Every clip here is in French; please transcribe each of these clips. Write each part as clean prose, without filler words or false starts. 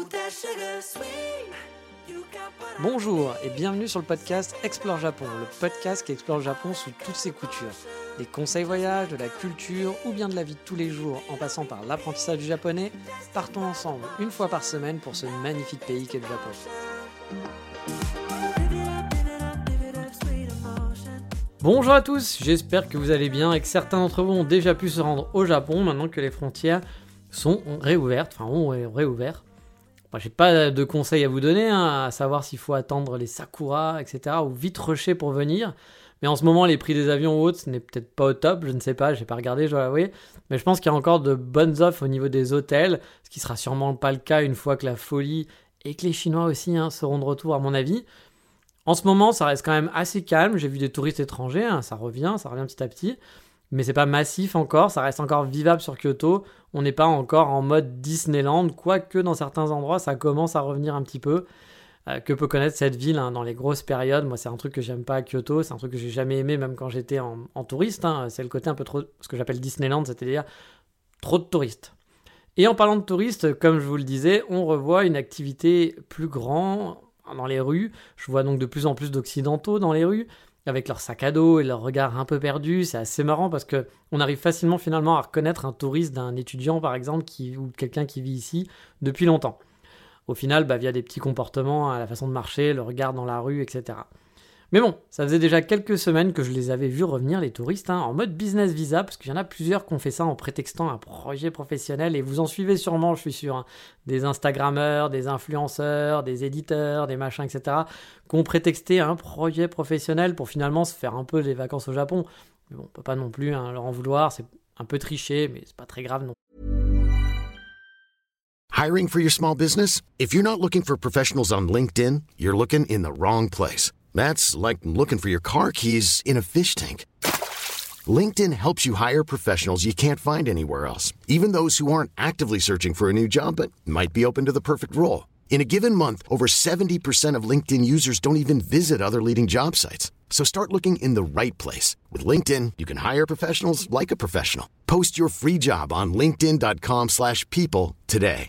Bonjour et bienvenue sur le podcast Explore Japon, le podcast qui explore le Japon sous toutes ses coutures. Des conseils voyages, de la culture ou bien de la vie de tous les jours en passant par l'apprentissage du japonais, partons ensemble une fois par semaine pour ce magnifique pays qu'est le Japon. Bonjour à tous, j'espère que vous allez bien et que certains d'entre vous ont déjà pu se rendre au Japon maintenant que les frontières sont réouvertes, ont réouvert. Moi, j'ai pas de conseils à vous donner, à savoir s'il faut attendre les sakuras, etc. ou vite rusher pour venir. Mais en ce moment, les prix des avions ou autres, ce n'est peut-être pas au top, je ne sais pas, j'ai pas regardé, je dois l'avouer. Mais je pense qu'il y a encore de bonnes offres au niveau des hôtels, ce qui sera sûrement pas le cas une fois que la folie et que les Chinois aussi seront de retour à mon avis. En ce moment, ça reste quand même assez calme, j'ai vu des touristes étrangers, ça revient petit à petit. Mais c'est pas massif encore, ça reste encore vivable sur Kyoto. On n'est pas encore en mode Disneyland, quoique dans certains endroits ça commence à revenir un petit peu. Que peut connaître cette ville dans les grosses périodes. Moi, c'est un truc que j'aime pas à Kyoto, c'est un truc que j'ai jamais aimé même quand j'étais en touriste. C'est le côté un peu trop, ce que j'appelle Disneyland, c'est-à-dire trop de touristes. Et en parlant de touristes, comme je vous le disais, on revoit une activité plus grande dans les rues. Je vois donc de plus en plus d'occidentaux dans les rues, avec leur sac à dos et leur regard un peu perdu. C'est assez marrant parce qu'on arrive facilement finalement à reconnaître un touriste d'un étudiant par exemple ou quelqu'un qui vit ici depuis longtemps. Au final, via des petits comportements, la façon de marcher, le regard dans la rue, etc. Mais bon, ça faisait déjà quelques semaines que je les avais vus revenir les touristes en mode business visa, parce qu'il y en a plusieurs qui ont fait ça en prétextant un projet professionnel, et vous en suivez sûrement, je suis sûr, des Instagrammeurs, des influenceurs, des éditeurs, des machins, etc., qui ont prétexté un projet professionnel pour finalement se faire un peu des vacances au Japon. Mais bon, on peut pas non plus leur en vouloir, c'est un peu triché, mais c'est pas très grave non. Hiring for your small business? If you're not looking for professionals on LinkedIn, you're looking in the wrong place. That's like looking for your car keys in a fish tank. LinkedIn helps you hire professionals you can't find anywhere else, even those who aren't actively searching for a new job but might be open to the perfect role. In a given month, over 70% of LinkedIn users don't even visit other leading job sites. So start looking in the right place. With LinkedIn, you can hire professionals like a professional. Post your free job on linkedin.com/people today.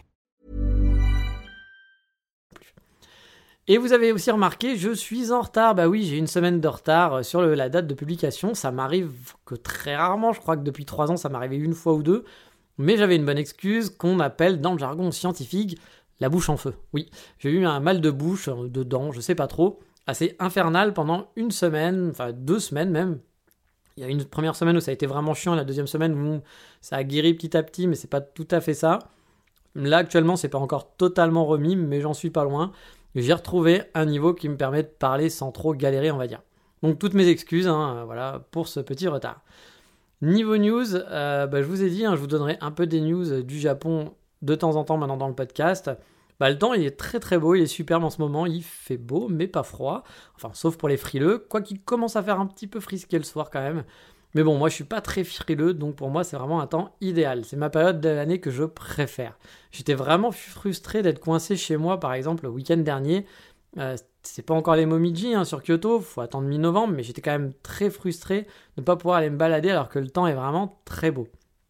Et vous avez aussi remarqué, je suis en retard. Oui, j'ai une semaine de retard sur la date de publication. Ça m'arrive que très rarement. Je crois que depuis 3 ans, ça m'arrivait une fois ou deux. Mais j'avais une bonne excuse qu'on appelle dans le jargon scientifique la bouche en feu. Oui, j'ai eu un mal de bouche, de dents, je sais pas trop, assez infernal pendant une semaine, 2 semaines même. Il y a une première semaine où ça a été vraiment chiant, la deuxième semaine où ça a guéri petit à petit, mais c'est pas tout à fait ça. Là, actuellement, c'est pas encore totalement remis, mais j'en suis pas loin. J'ai retrouvé un niveau qui me permet de parler sans trop galérer, on va dire. Donc toutes mes excuses pour ce petit retard. Niveau news, je vous ai dit, je vous donnerai un peu des news du Japon de temps en temps maintenant dans le podcast. Le temps, il est très très beau, il est superbe en ce moment, il fait beau mais pas froid. Sauf pour les frileux, quoi qu'il commence à faire un petit peu frisqué le soir quand même. Mais bon, moi je suis pas très frileux, donc pour moi c'est vraiment un temps idéal. C'est ma période de l'année que je préfère. J'étais vraiment frustré d'être coincé chez moi, par exemple, le week-end dernier. C'est pas encore les momiji sur Kyoto, faut attendre mi-novembre, mais j'étais quand même très frustré de ne pas pouvoir aller me balader alors que le temps est vraiment très beau.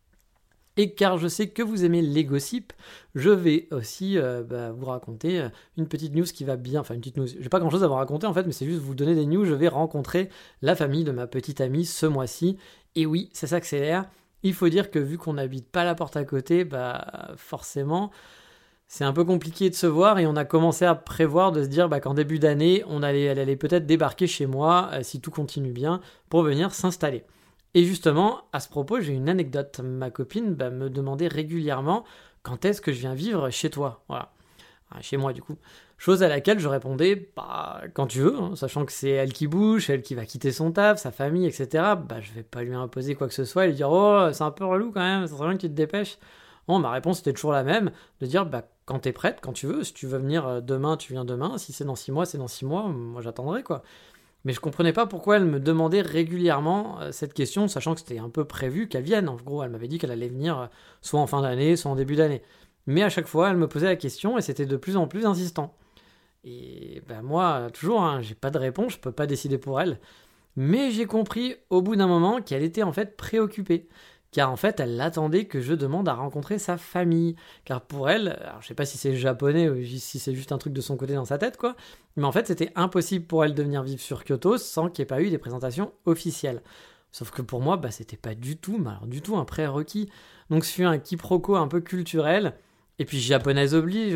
Et car je sais que vous aimez les gossips, je vais aussi vous raconter une petite news qui va bien. Une petite news. J'ai pas grand chose à vous raconter en fait, mais c'est juste vous donner des news. Je vais rencontrer la famille de ma petite amie ce mois-ci. Et oui, ça s'accélère. Il faut dire que vu qu'on n'habite pas la porte à côté, forcément, c'est un peu compliqué de se voir. Et on a commencé à prévoir de se dire qu'en début d'année, elle allait peut-être débarquer chez moi, si tout continue bien, pour venir s'installer. Et justement, à ce propos, j'ai une anecdote. Ma copine me demandait régulièrement quand est-ce que je viens vivre chez toi. Voilà. Chez moi, du coup. Chose à laquelle je répondais quand tu veux, sachant que c'est elle qui bouge, elle qui va quitter son taf, sa famille, etc. Je vais pas lui imposer quoi que ce soit et lui dire oh, c'est un peu relou quand même, ça serait bien que tu te dépêches. Bon, ma réponse était toujours la même, de dire quand t'es prête, quand tu veux. Si tu veux venir demain, tu viens demain. Si c'est dans 6 mois, c'est dans 6 mois. Moi, j'attendrai quoi. Mais je comprenais pas pourquoi elle me demandait régulièrement cette question, sachant que c'était un peu prévu qu'elle vienne. En gros, elle m'avait dit qu'elle allait venir soit en fin d'année, soit en début d'année. Mais à chaque fois, elle me posait la question et c'était de plus en plus insistant. Et moi, toujours, j'ai pas de réponse, je peux pas décider pour elle. Mais j'ai compris au bout d'un moment qu'elle était en fait préoccupée, car en fait, elle attendait que je demande à rencontrer sa famille. Car pour elle, alors je sais pas si c'est japonais ou si c'est juste un truc de son côté dans sa tête, quoi, mais en fait, c'était impossible pour elle de venir vivre sur Kyoto sans qu'il n'y ait pas eu des présentations officielles. Sauf que pour moi, c'était pas du tout, mais alors du tout un prérequis. Donc, c'est un quiproquo un peu culturel. Et puis, japonaise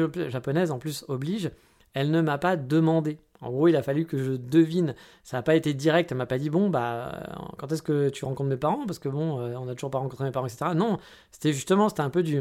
en plus oblige, elle ne m'a pas demandé. En gros, il a fallu que je devine. Ça n'a pas été direct. Elle m'a pas dit, bon, quand est-ce que tu rencontres mes parents? Parce que bon, on n'a toujours pas rencontré mes parents, etc. Non, c'était un peu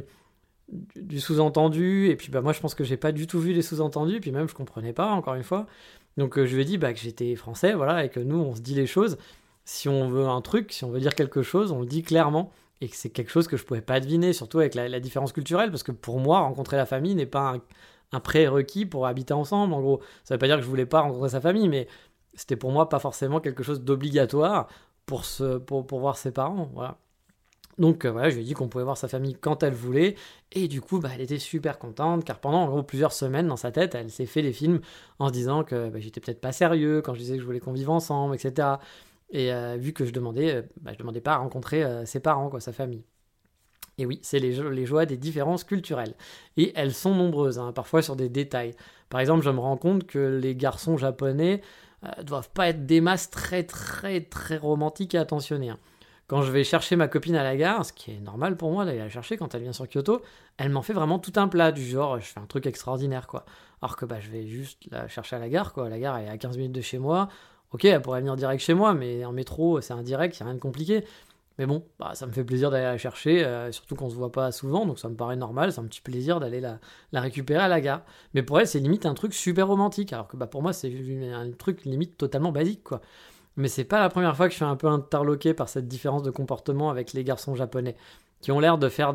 du sous-entendu. Et puis, moi, je pense que j'ai pas du tout vu les sous-entendus. Et puis même, je comprenais pas, encore une fois. Donc, je lui ai dit que j'étais français, voilà, et que nous, on se dit les choses. Si on veut un truc, si on veut dire quelque chose, on le dit clairement. Et que c'est quelque chose que je pouvais pas deviner, surtout avec la différence culturelle. Parce que pour moi, rencontrer la famille n'est pas un prérequis pour habiter ensemble, en gros. Ça veut pas dire que je voulais pas rencontrer sa famille, mais c'était pour moi pas forcément quelque chose d'obligatoire pour voir ses parents, voilà. Donc voilà, je lui ai dit qu'on pouvait voir sa famille quand elle voulait, et du coup, elle était super contente, car pendant en gros plusieurs semaines dans sa tête, elle s'est fait des films en se disant que j'étais peut-être pas sérieux quand je disais que je voulais qu'on vive ensemble, etc. Et vu que je demandais pas à rencontrer ses parents, quoi, sa famille. Et oui, c'est les joies des différences culturelles. Et elles sont nombreuses, hein, parfois sur des détails. Par exemple, je me rends compte que les garçons japonais doivent pas être des masses très très très romantiques et attentionnés, hein. Quand je vais chercher ma copine à la gare, ce qui est normal pour moi d'aller la chercher quand elle vient sur Kyoto, elle m'en fait vraiment tout un plat, du genre, je fais un truc extraordinaire, quoi. Alors que je vais juste la chercher à la gare, quoi. La gare elle est à 15 minutes de chez moi. Ok, elle pourrait venir direct chez moi, mais en métro, c'est indirect, il n'y a rien de compliqué. Mais bon, ça me fait plaisir d'aller la chercher, surtout qu'on se voit pas souvent, donc ça me paraît normal, c'est un petit plaisir d'aller la récupérer à la gare. Mais pour elle, c'est limite un truc super romantique, alors que pour moi, c'est un truc limite totalement basique, quoi. Mais c'est pas la première fois que je suis un peu interloqué par cette différence de comportement avec les garçons japonais, qui ont l'air de faire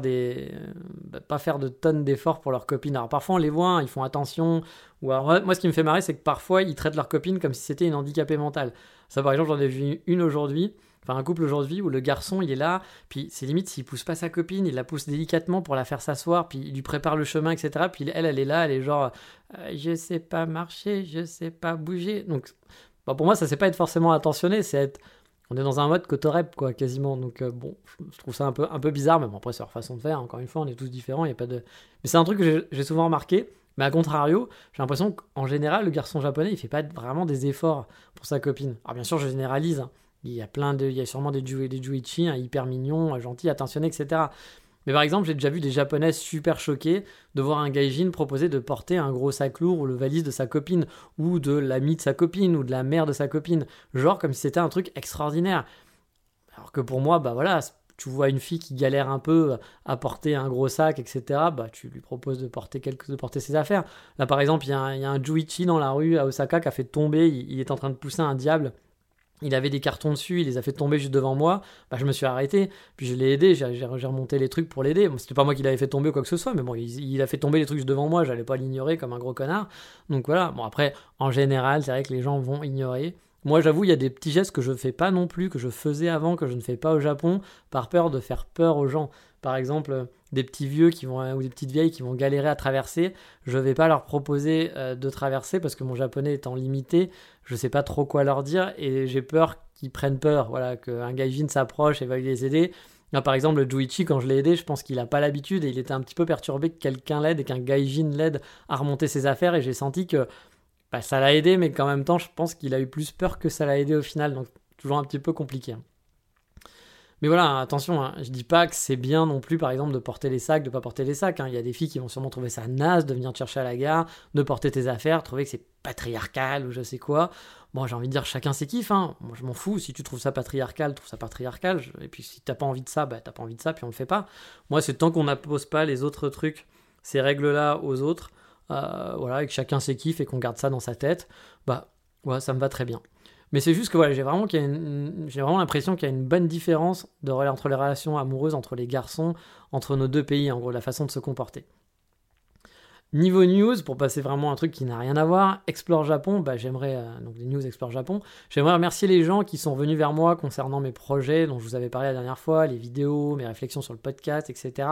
pas faire de tonnes d'efforts pour leurs copines. Alors parfois on les voit, ils font attention, ou alors moi ce qui me fait marrer, c'est que parfois ils traitent leur copine comme si c'était une handicapée mentale. Ça par exemple, j'en ai vu une aujourd'hui, enfin un couple aujourd'hui où le garçon il est là, puis c'est limite s'il pousse pas sa copine, il la pousse délicatement pour la faire s'asseoir, puis il lui prépare le chemin, etc. Puis elle est là, elle est genre je sais pas marcher, je sais pas bouger. Donc pour moi ça c'est pas être forcément attentionné, on est dans un mode cotorep, quoi, quasiment. Donc je trouve ça un peu bizarre, mais bon, après c'est leur façon de faire, encore une fois, on est tous différents, il y a pas de... Mais c'est un truc que j'ai souvent remarqué. Mais à contrario, j'ai l'impression qu'en général, le garçon japonais, il fait pas vraiment des efforts pour sa copine. Alors bien sûr, je généralise, hein. Il y a sûrement des Juichi, hein, hyper mignons, gentils, attentionnés, etc. Mais par exemple, j'ai déjà vu des japonaises super choquées de voir un gaijin proposer de porter un gros sac lourd ou le valise de sa copine, ou de l'ami de sa copine, ou de la mère de sa copine. Genre comme si c'était un truc extraordinaire. Alors que pour moi, voilà, tu vois une fille qui galère un peu à porter un gros sac, etc., tu lui proposes de porter ses affaires. Là, par exemple, il y a un Juichi dans la rue à Osaka qui a fait tomber, il est en train de pousser un diable. Il avait des cartons dessus, il les a fait tomber juste devant moi. Je me suis arrêté, puis je l'ai aidé, j'ai remonté les trucs pour l'aider. Bon, c'était pas moi qui l'avais fait tomber ou quoi que ce soit, mais bon, il a fait tomber les trucs juste devant moi, j'allais pas l'ignorer comme un gros connard. Donc voilà, bon après, en général, c'est vrai que les gens vont ignorer. Moi, j'avoue, il y a des petits gestes que je fais pas non plus, que je faisais avant, que je ne fais pas au Japon, par peur de faire peur aux gens. Par exemple, des petits vieux ou des petites vieilles qui vont galérer à traverser, je vais pas leur proposer de traverser parce que mon japonais étant limité, je sais pas trop quoi leur dire et j'ai peur qu'ils prennent peur, voilà, qu'un gaijin s'approche et veuille les aider. Là, par exemple, le Juichi, quand je l'ai aidé, je pense qu'il a pas l'habitude et il était un petit peu perturbé que quelqu'un l'aide et qu'un gaijin l'aide à remonter ses affaires et j'ai senti que ça l'a aidé, mais qu'en même temps, je pense qu'il a eu plus peur que ça l'a aidé au final, donc toujours un petit peu compliqué. Mais voilà, attention, hein, je dis pas que c'est bien non plus, par exemple, de porter les sacs, de pas porter les sacs. Il y a des filles qui vont sûrement trouver ça naze de venir te chercher à la gare, de porter tes affaires, trouver que c'est patriarcal ou je sais quoi. Bon, j'ai envie de dire chacun ses kiffs, hein. Moi, je m'en fous. Si tu trouves ça patriarcal, trouve ça patriarcal. Et puis si t'as pas envie de ça, t'as pas envie de ça, puis on le fait pas. Moi, c'est tant qu'on n'impose pas les autres trucs, ces règles-là aux autres, voilà, et que chacun ses kiffs et qu'on garde ça dans sa tête, ouais, ça me va très bien. Mais c'est juste que voilà, j'ai vraiment l'impression qu'il y a une bonne différence entre les relations amoureuses entre les garçons, entre nos deux pays, en gros, la façon de se comporter. Niveau news, pour passer vraiment à un truc qui n'a rien à voir, Explore Japon, donc des news Explore Japon, j'aimerais remercier les gens qui sont venus vers moi concernant mes projets dont je vous avais parlé la dernière fois, les vidéos, mes réflexions sur le podcast, etc.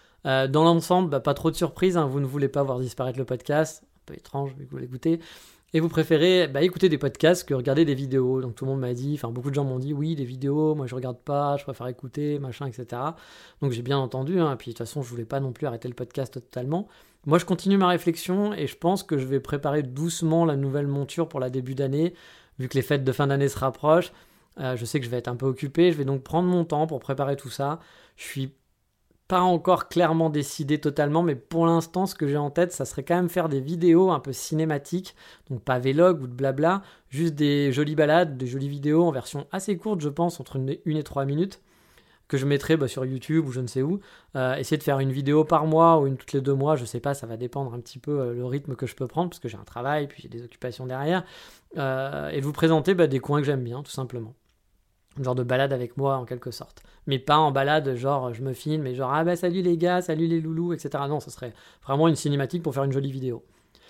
Dans l'ensemble, pas trop de surprises, hein, vous ne voulez pas voir disparaître le podcast, un peu étrange vu que vous l'écoutez. et vous préférez écouter des podcasts que regarder des vidéos. Donc tout le monde m'a dit, enfin beaucoup de gens m'ont dit oui, des vidéos, moi je regarde pas, je préfère écouter, machin, etc. Donc j'ai bien entendu, et puis de toute façon je voulais pas non plus arrêter le podcast totalement. Moi je continue ma réflexion et je pense que je vais préparer doucement la nouvelle monture pour la début d'année, vu que les fêtes de fin d'année se rapprochent. Je sais que je vais être un peu occupé, je vais donc prendre mon temps pour préparer tout ça. Je suis pas encore clairement décidé totalement, mais pour l'instant, ce que j'ai en tête, ça serait quand même faire des vidéos un peu cinématiques, donc pas vlog ou de blabla, juste des jolies balades, des jolies vidéos en version assez courte, je pense, entre 1 et 3 minutes, que je mettrai sur YouTube ou je ne sais où. Essayer de faire une vidéo par mois ou une toutes les 2 mois, je sais pas, ça va dépendre un petit peu le rythme que je peux prendre, parce que j'ai un travail, puis j'ai des occupations derrière, et de vous présenter des coins que j'aime bien, tout simplement. Un genre de balade avec moi en quelque sorte. Mais pas en balade genre je me filme et genre salut les gars, salut les loulous, etc. Non, ça serait vraiment une cinématique pour faire une jolie vidéo.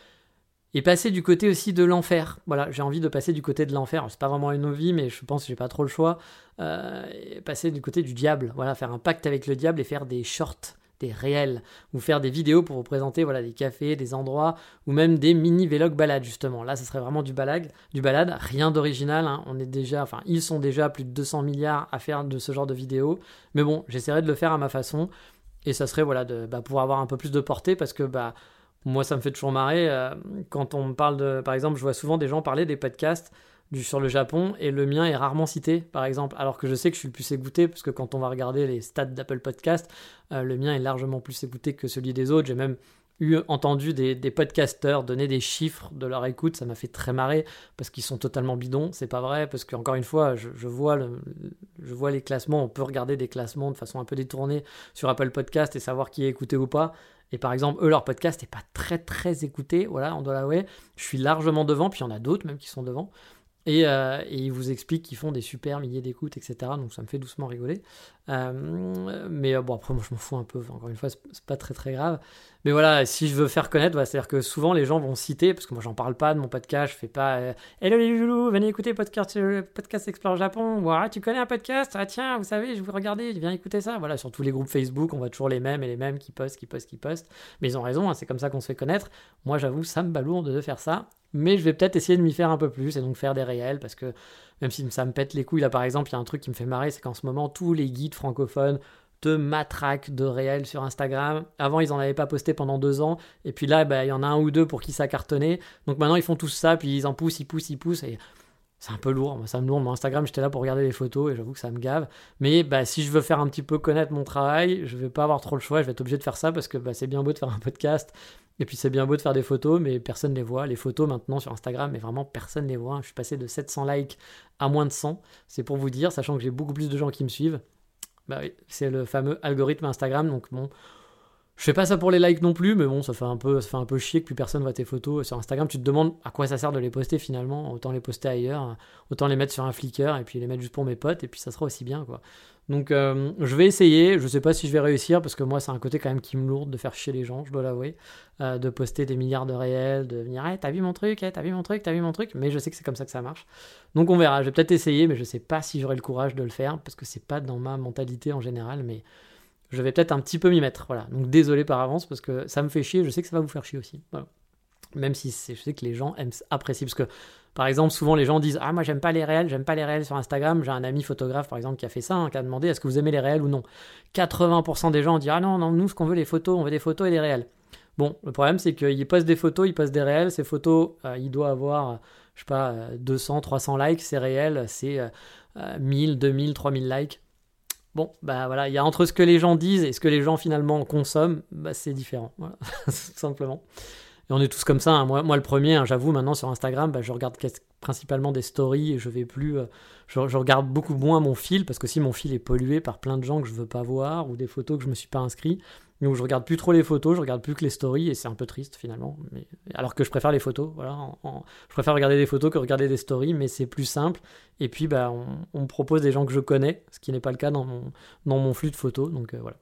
Et passer du côté aussi de l'enfer. Voilà, j'ai envie de passer du côté de l'enfer. C'est pas vraiment une envie, mais je pense que j'ai pas trop le choix. Passer du côté du diable. Voilà, faire un pacte avec le diable et faire des shorts, des réels, ou faire des vidéos pour vous présenter des cafés, des endroits, ou même des mini-vlogs balades justement. Là, ça serait vraiment du balade, rien d'original. On est déjà, ils sont déjà plus de 200 milliards à faire de ce genre de vidéos. Mais bon, j'essaierai de le faire à ma façon, et ça serait de pouvoir avoir un peu plus de portée, parce que moi, ça me fait toujours marrer quand on me parle de, par exemple, je vois souvent des gens parler des podcasts sur le Japon, et le mien est rarement cité, par exemple, alors que je sais que je suis le plus écouté, parce que quand on va regarder les stats d'Apple Podcast, le mien est largement plus écouté que celui des autres. J'ai même entendu des podcasteurs donner des chiffres de leur écoute, ça m'a fait très marrer, parce qu'ils sont totalement bidons, c'est pas vrai, parce qu'encore une fois, je vois les classements, on peut regarder des classements de façon un peu détournée sur Apple Podcast et savoir qui est écouté ou pas. Et par exemple, eux, leur podcast n'est pas très très écouté, voilà, on doit l'avouer. Je suis largement devant, puis il y en a d'autres même qui sont devant. Et ils vous expliquent qu'ils font des super milliers d'écoutes, etc. Donc ça me fait doucement rigoler. Mais après, moi je m'en fous un peu. Encore une fois, c'est pas très très grave. Mais voilà, si je veux faire connaître, c'est-à-dire que souvent les gens vont citer, parce que moi j'en parle pas de mon podcast, je fais pas Hello les loulous, venez écouter podcast Explore Japon. Voilà, tu connais un podcast? Ah tiens, vous savez, je vous regardez, viens écouter ça. Voilà, sur tous les groupes Facebook, on voit toujours les mêmes qui postent. Mais ils ont raison, c'est comme ça qu'on se fait connaître. Moi j'avoue, ça me balourde de faire ça. Mais je vais peut-être essayer de m'y faire un peu plus et donc faire des réels, parce que même si ça me pète les couilles, là par exemple, il y a un truc qui me fait marrer, c'est qu'en ce moment, tous les guides francophones te matraquent de réels sur Instagram. Avant, ils en avaient pas posté pendant 2 ans, et puis là, il y en a un ou deux pour qui ça cartonnait. Donc maintenant, ils font tous ça, puis ils en poussent, et c'est un peu lourd. Moi, ça me lourd. Mon Instagram, j'étais là pour regarder les photos, et j'avoue que ça me gave. Mais si je veux faire un petit peu connaître mon travail, je vais pas avoir trop le choix, je vais être obligé de faire ça, parce que c'est bien beau de faire un podcast, et puis c'est bien beau de faire des photos, mais personne les voit. Les photos maintenant sur Instagram, mais vraiment personne les voit. Je suis passé de 700 likes à moins de 100. C'est pour vous dire, sachant que j'ai beaucoup plus de gens qui me suivent. Oui, c'est le fameux algorithme Instagram. Donc bon, je fais pas ça pour les likes non plus, mais bon, ça fait un peu chier que plus personne voit tes photos sur Instagram. Tu te demandes à quoi ça sert de les poster finalement. Autant les poster ailleurs, autant les mettre sur un Flickr et puis les mettre juste pour mes potes, et puis ça sera aussi bien, quoi. Donc je vais essayer, je sais pas si je vais réussir, parce que moi c'est un côté quand même qui me lourde de faire chier les gens, je dois l'avouer, de poster des milliards de réels, de venir t'as vu mon truc, t'as vu mon truc, mais je sais que c'est comme ça que ça marche. Donc on verra, je vais peut-être essayer, mais je sais pas si j'aurai le courage de le faire, parce que c'est pas dans ma mentalité en général, mais je vais peut-être un petit peu m'y mettre, voilà. Donc désolé par avance, parce que ça me fait chier, je sais que ça va vous faire chier aussi, voilà. Même si je sais que les gens apprécient, parce que par exemple souvent les gens disent moi j'aime pas les réels sur Instagram. J'ai un ami photographe par exemple qui a fait ça, qui a demandé est-ce que vous aimez les réels ou non. 80% des gens ont dit non, nous ce qu'on veut, les photos, on veut des photos et des réels. Bon, le problème c'est qu'ils postent des photos, ils postent des réels. Ces photos, il doit avoir 200, 300 likes. Ces réels, c'est 1000, 2000, 3000 likes. Bon, voilà, il y a entre ce que les gens disent et ce que les gens finalement consomment, c'est différent, voilà, tout simplement. Et on est tous comme ça, hein. Moi le premier, j'avoue, maintenant sur Instagram, je regarde principalement des stories, et je vais plus, je regarde beaucoup moins mon fil, parce que si mon fil est pollué par plein de gens que je veux pas voir, ou des photos que je me suis pas inscrit, donc je regarde plus trop les photos, je regarde plus que les stories, et c'est un peu triste finalement, alors que je préfère les photos, voilà, je préfère regarder des photos que regarder des stories, mais c'est plus simple, et puis on me propose des gens que je connais, ce qui n'est pas le cas dans mon flux de photos, donc voilà.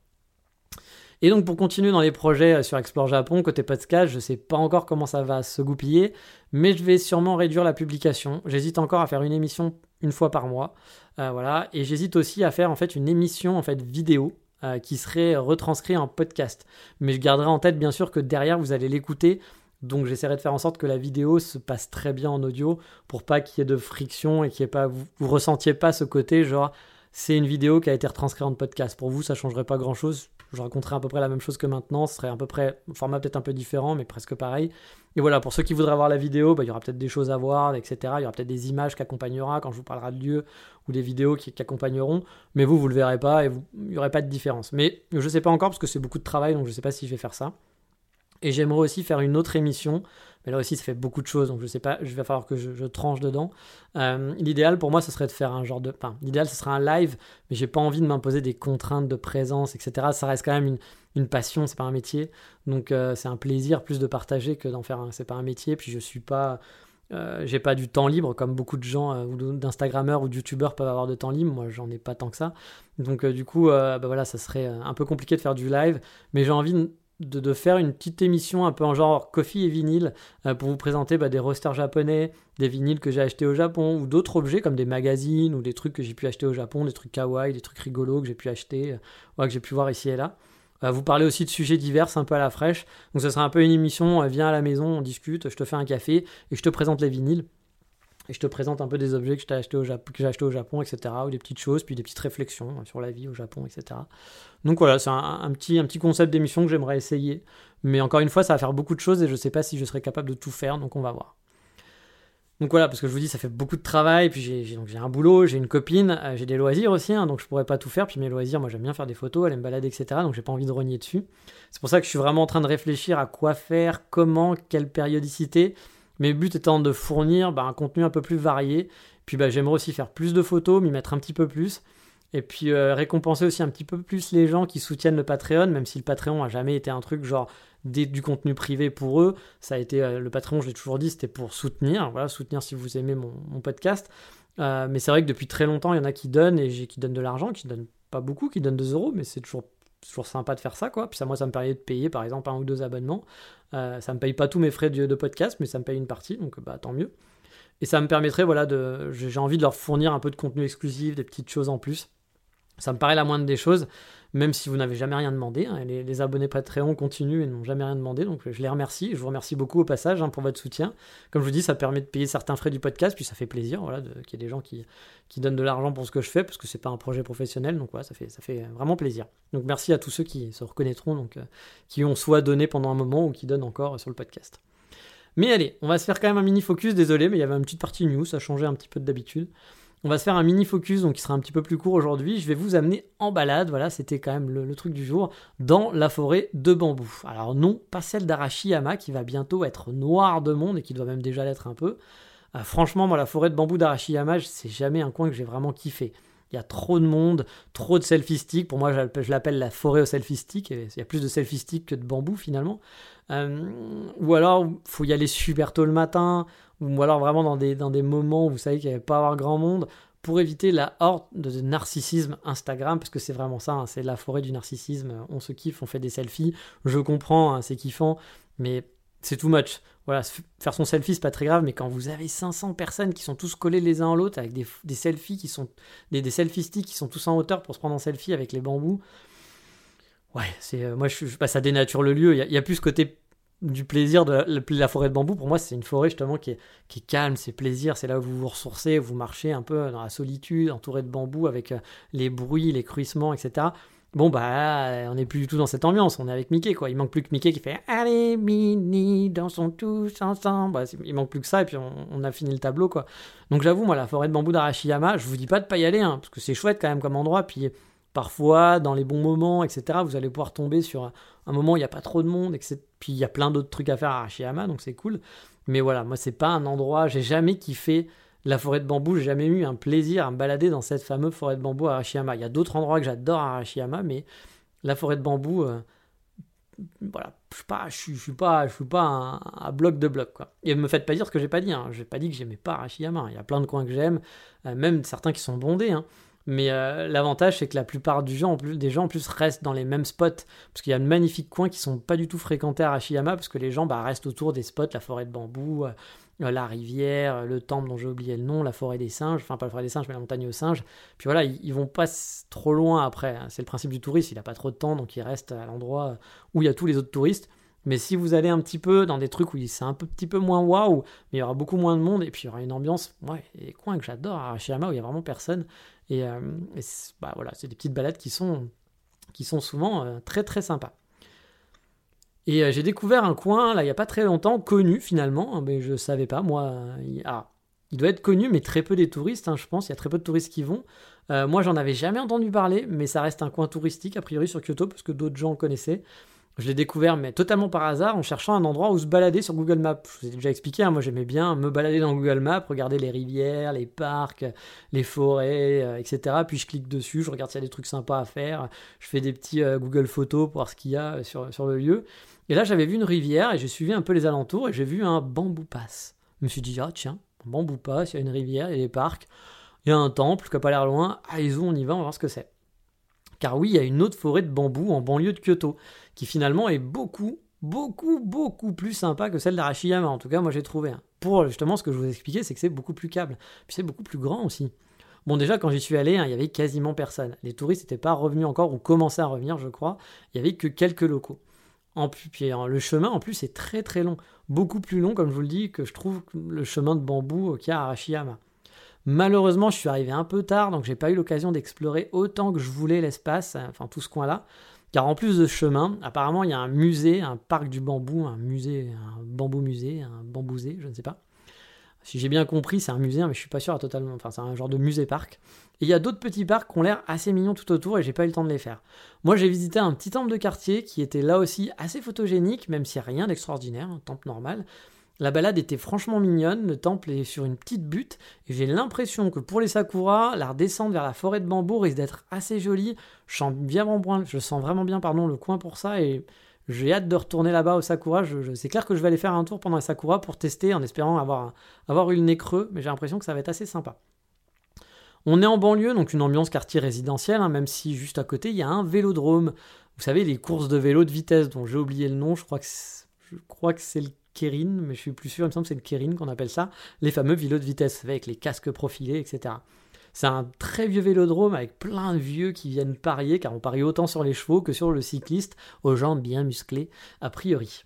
Et donc pour continuer dans les projets sur Explore Japon, côté podcast, je sais pas encore comment ça va se goupiller, mais je vais sûrement réduire la publication. J'hésite encore à faire une émission une fois par mois, voilà, et j'hésite aussi à faire en fait une émission vidéo qui serait retranscrite en podcast. Mais je garderai en tête bien sûr que derrière vous allez l'écouter Donc j'essaierai de faire en sorte que la vidéo se passe très bien en audio pour pas qu'il y ait de friction et qu'il y ait pas, vous ressentiez pas ce côté genre c'est une vidéo qui a été retranscrite en podcast. Pour vous, ça changerait pas grand-chose. Je raconterais à peu près la même chose que maintenant. Ce serait à peu près un format peut-être un peu différent, mais presque pareil. Et voilà, pour ceux qui voudraient voir la vidéo, il y aura peut-être des choses à voir, etc. Il y aura peut-être des images qui accompagnera quand je vous parlerai de lieux ou des vidéos qui accompagneront. Mais vous le verrez pas et il n'y aurait pas de différence. Mais je sais pas encore parce que c'est beaucoup de travail, donc je sais pas si je vais faire ça. Et j'aimerais aussi faire une autre émission. Mais là aussi, ça fait beaucoup de choses, donc je sais pas, il va falloir que je tranche dedans. L'idéal pour moi, ce serait de faire un genre de... Enfin, l'idéal, ce serait un live, mais j'ai pas envie de m'imposer des contraintes de présence, etc. Ça reste quand même une passion, c'est pas un métier. Donc c'est un plaisir plus de partager que d'en faire un... C'est pas un métier, puis je suis pas... j'ai pas du temps libre, comme beaucoup de gens, ou d'Instagrammeurs ou de YouTubeurs peuvent avoir de temps libre. Moi, j'en ai pas tant que ça. Donc du coup, voilà, ça serait un peu compliqué de faire du live, mais j'ai envie de faire une petite émission un peu en genre coffee et vinyle pour vous présenter des rosters japonais, des vinyles que j'ai achetés au Japon ou d'autres objets comme des magazines ou des trucs que j'ai pu acheter au Japon, des trucs kawaii, des trucs rigolos que j'ai pu acheter, que j'ai pu voir ici et là. Vous parler aussi de sujets divers un peu à la fraîche. Donc ça sera un peu une émission, viens à la maison, on discute, je te fais un café et je te présente les vinyles. Et je te présente un peu des objets que j'ai achetés au Japon, etc. Ou des petites choses, puis des petites réflexions sur la vie au Japon, etc. Donc voilà, c'est un petit concept d'émission que j'aimerais essayer. Mais encore une fois, ça va faire beaucoup de choses et je ne sais pas si je serai capable de tout faire, donc on va voir. Donc voilà, parce que je vous dis, ça fait beaucoup de travail, puis j'ai un boulot, j'ai une copine, j'ai des loisirs aussi, donc je pourrais pas tout faire. Puis mes loisirs, moi j'aime bien faire des photos, aller me balader, etc. Donc j'ai pas envie de rogner dessus. C'est pour ça que je suis vraiment en train de réfléchir à quoi faire, comment, quelle périodicité. Mes buts étant de fournir un contenu un peu plus varié. Puis j'aimerais aussi faire plus de photos, m'y mettre un petit peu plus. Et puis récompenser aussi un petit peu plus les gens qui soutiennent le Patreon, même si le Patreon a jamais été un truc genre du contenu privé pour eux. Ça a été le Patreon, je l'ai toujours dit, c'était pour soutenir. Voilà, soutenir si vous aimez mon podcast. Mais c'est vrai que depuis très longtemps, il y en a qui donnent et qui donnent de l'argent, qui donnent pas beaucoup, qui donnent 2 €, mais c'est toujours sympa de faire ça, quoi. Puis ça, moi, ça me permet de payer, par exemple, 1 ou 2 abonnements. Ça me paye pas tous mes frais de podcast, mais ça me paye une partie, donc tant mieux. Et ça me permettrait, voilà, j'ai envie de leur fournir un peu de contenu exclusif, des petites choses en plus. Ça me paraît la moindre des choses, même si vous n'avez jamais rien demandé. Les abonnés Patreon continuent et n'ont jamais rien demandé, donc je les remercie. Je vous remercie beaucoup au passage pour votre soutien. Comme je vous dis, ça permet de payer certains frais du podcast, puis ça fait plaisir qu'il y ait des gens qui donnent de l'argent pour ce que je fais, parce que c'est pas un projet professionnel, donc voilà, ça fait vraiment plaisir. Donc merci à tous ceux qui se reconnaîtront, donc qui ont soit donné pendant un moment ou qui donnent encore sur le podcast. Mais allez, on va se faire quand même un mini focus, désolé, mais il y avait une petite partie news, ça changeait un petit peu d'habitude. On va se faire un mini focus, donc qui sera un petit peu plus court aujourd'hui. Je vais vous amener en balade, voilà, c'était quand même le truc du jour, dans la forêt de bambou. Alors non, pas celle d'Arashiyama, qui va bientôt être noire de monde, et qui doit même déjà l'être un peu. Franchement, moi, la forêt de bambou d'Arashiyama, c'est jamais un coin que j'ai vraiment kiffé. Il y a trop de monde, trop de selfie sticks. Pour moi, je l'appelle la forêt aux selfie sticks. Il y a plus de selfie sticks que de bambou, finalement. Ou alors, il faut y aller super tôt le matin, ou alors vraiment dans des moments où vous savez qu'il n'y avait pas à avoir grand monde, pour éviter la horde de narcissisme Instagram, parce que c'est vraiment ça, c'est la forêt du narcissisme. On se kiffe, on fait des selfies. Je comprends, c'est kiffant, mais c'est too much. Voilà, faire son selfie, c'est pas très grave, mais quand vous avez 500 personnes qui sont tous collés les uns en l'autre, avec des selfies qui sont des selfie sticks qui sont tous en hauteur pour se prendre en selfie avec les bambous, ouais, moi ça dénature le lieu. Il y a plus ce côté du plaisir de la forêt de bambou. Pour moi, c'est une forêt justement qui est calme, c'est plaisir, c'est là où vous vous ressourcez, vous marchez un peu dans la solitude, entouré de bambous avec les bruits, les cruissements, etc. Bon, on n'est plus du tout dans cette ambiance, on est avec Mickey, quoi. Il manque plus que Mickey qui fait « Allez, Minnie, dansons tous ensemble ». Il manque plus que ça, et puis on a fini le tableau, quoi. Donc j'avoue, moi, la forêt de bambou d'Arashiyama, je vous dis pas de pas y aller, parce que c'est chouette quand même comme endroit, puis parfois, dans les bons moments, etc., vous allez pouvoir tomber sur un moment où il n'y a pas trop de monde, puis il y a plein d'autres trucs à faire à Arashiyama, donc c'est cool. Mais voilà, moi, c'est pas un endroit, j'ai jamais kiffé la forêt de bambou, j'ai jamais eu un plaisir à me balader dans cette fameuse forêt de bambou à Arashiyama. Il y a d'autres endroits que j'adore à Arashiyama, mais la forêt de bambou, voilà, je suis pas un bloc de bloc, quoi. Et ne me faites pas dire ce que j'ai pas dit, j'ai pas dit que j'aimais pas Arashiyama. Il y a plein de coins que j'aime, même certains qui sont bondés, Mais l'avantage, c'est que la plupart des gens en plus restent dans les mêmes spots, parce qu'il y a de magnifiques coins qui sont pas du tout fréquentés à Arashiyama, parce que les gens restent autour des spots, la forêt de bambou, la rivière, le temple dont j'ai oublié le nom, la forêt des singes, enfin pas la forêt des singes, mais la montagne aux singes. Puis voilà, ils vont pas trop loin après. C'est le principe du touriste, il a pas trop de temps, donc il reste à l'endroit où il y a tous les autres touristes. Mais si vous allez un petit peu dans des trucs où c'est un petit peu moins waouh, mais il y aura beaucoup moins de monde et puis il y aura une ambiance, les coins que j'adore à Arashiyama où il y a vraiment personne. Et c'est des petites balades qui sont souvent très très sympas. Et j'ai découvert un coin, là, il n'y a pas très longtemps, connu finalement, mais je ne savais pas, moi. Il doit être connu, mais très peu des touristes, je pense. Il y a très peu de touristes qui vont. Moi, j'en avais jamais entendu parler, mais ça reste un coin touristique, a priori, sur Kyoto, parce que d'autres gens le connaissaient. Je l'ai découvert, mais totalement par hasard, en cherchant un endroit où se balader sur Google Maps. Je vous ai déjà expliqué, moi j'aimais bien me balader dans Google Maps, regarder les rivières, les parcs, les forêts, etc. Puis je clique dessus, je regarde s'il y a des trucs sympas à faire. Je fais des petits Google Photos pour voir ce qu'il y a sur le lieu. Et là, j'avais vu une rivière et j'ai suivi un peu les alentours et j'ai vu un bamboo pass. Je me suis dit, tiens, un bamboo pass, il y a une rivière, il y a des parcs, il y a un temple qui n'a pas l'air loin. On y va, on va voir ce que c'est. Car oui, il y a une autre forêt de bambou en banlieue de Kyoto, qui finalement est beaucoup plus sympa que celle d'Arashiyama. En tout cas, moi j'ai trouvé. Pour justement ce que je vous ai expliqué, c'est que c'est beaucoup plus câble. Puis c'est beaucoup plus grand aussi. Bon, déjà, quand j'y suis allé, il y avait quasiment personne. Les touristes n'étaient pas revenus encore ou commençaient à revenir, je crois. Il y avait que quelques locaux. Le chemin, en plus, est très très long. Beaucoup plus long, comme je vous le dis, que je trouve le chemin de bambou qu'il y a à Arashiyama. Malheureusement, je suis arrivé un peu tard, donc j'ai pas eu l'occasion d'explorer autant que je voulais l'espace, enfin tout ce coin-là. Car en plus de ce chemin, apparemment, il y a un musée, un parc du bambou, un bambou musée, un bambousé, je ne sais pas. Si j'ai bien compris, c'est un musée, mais je suis pas sûr totalement. Enfin, c'est un genre de musée-parc. Et il y a d'autres petits parcs qui ont l'air assez mignons tout autour et j'ai pas eu le temps de les faire. Moi, j'ai visité un petit temple de quartier qui était là aussi assez photogénique, même s'il n'y a rien d'extraordinaire, un temple normal. La balade était franchement mignonne, le temple est sur une petite butte, et j'ai l'impression que pour les sakuras, la redescente vers la forêt de bambou risque d'être assez jolie. Je sens vraiment bien le coin pour ça, et j'ai hâte de retourner là-bas au sakura. C'est clair que je vais aller faire un tour pendant les sakuras pour tester, en espérant avoir eu le nez creux, mais j'ai l'impression que ça va être assez sympa. On est en banlieue, donc une ambiance quartier résidentiel, même si juste à côté, il y a un vélodrome. Vous savez, les courses de vélo de vitesse dont j'ai oublié le nom, je crois que c'est le Kirin, mais je suis plus sûr, il me semble que c'est le Kirin qu'on appelle ça, les fameux vélos de vitesse avec les casques profilés, etc. C'est un très vieux vélodrome avec plein de vieux qui viennent parier, car on parie autant sur les chevaux que sur le cycliste, aux jambes bien musclées, a priori.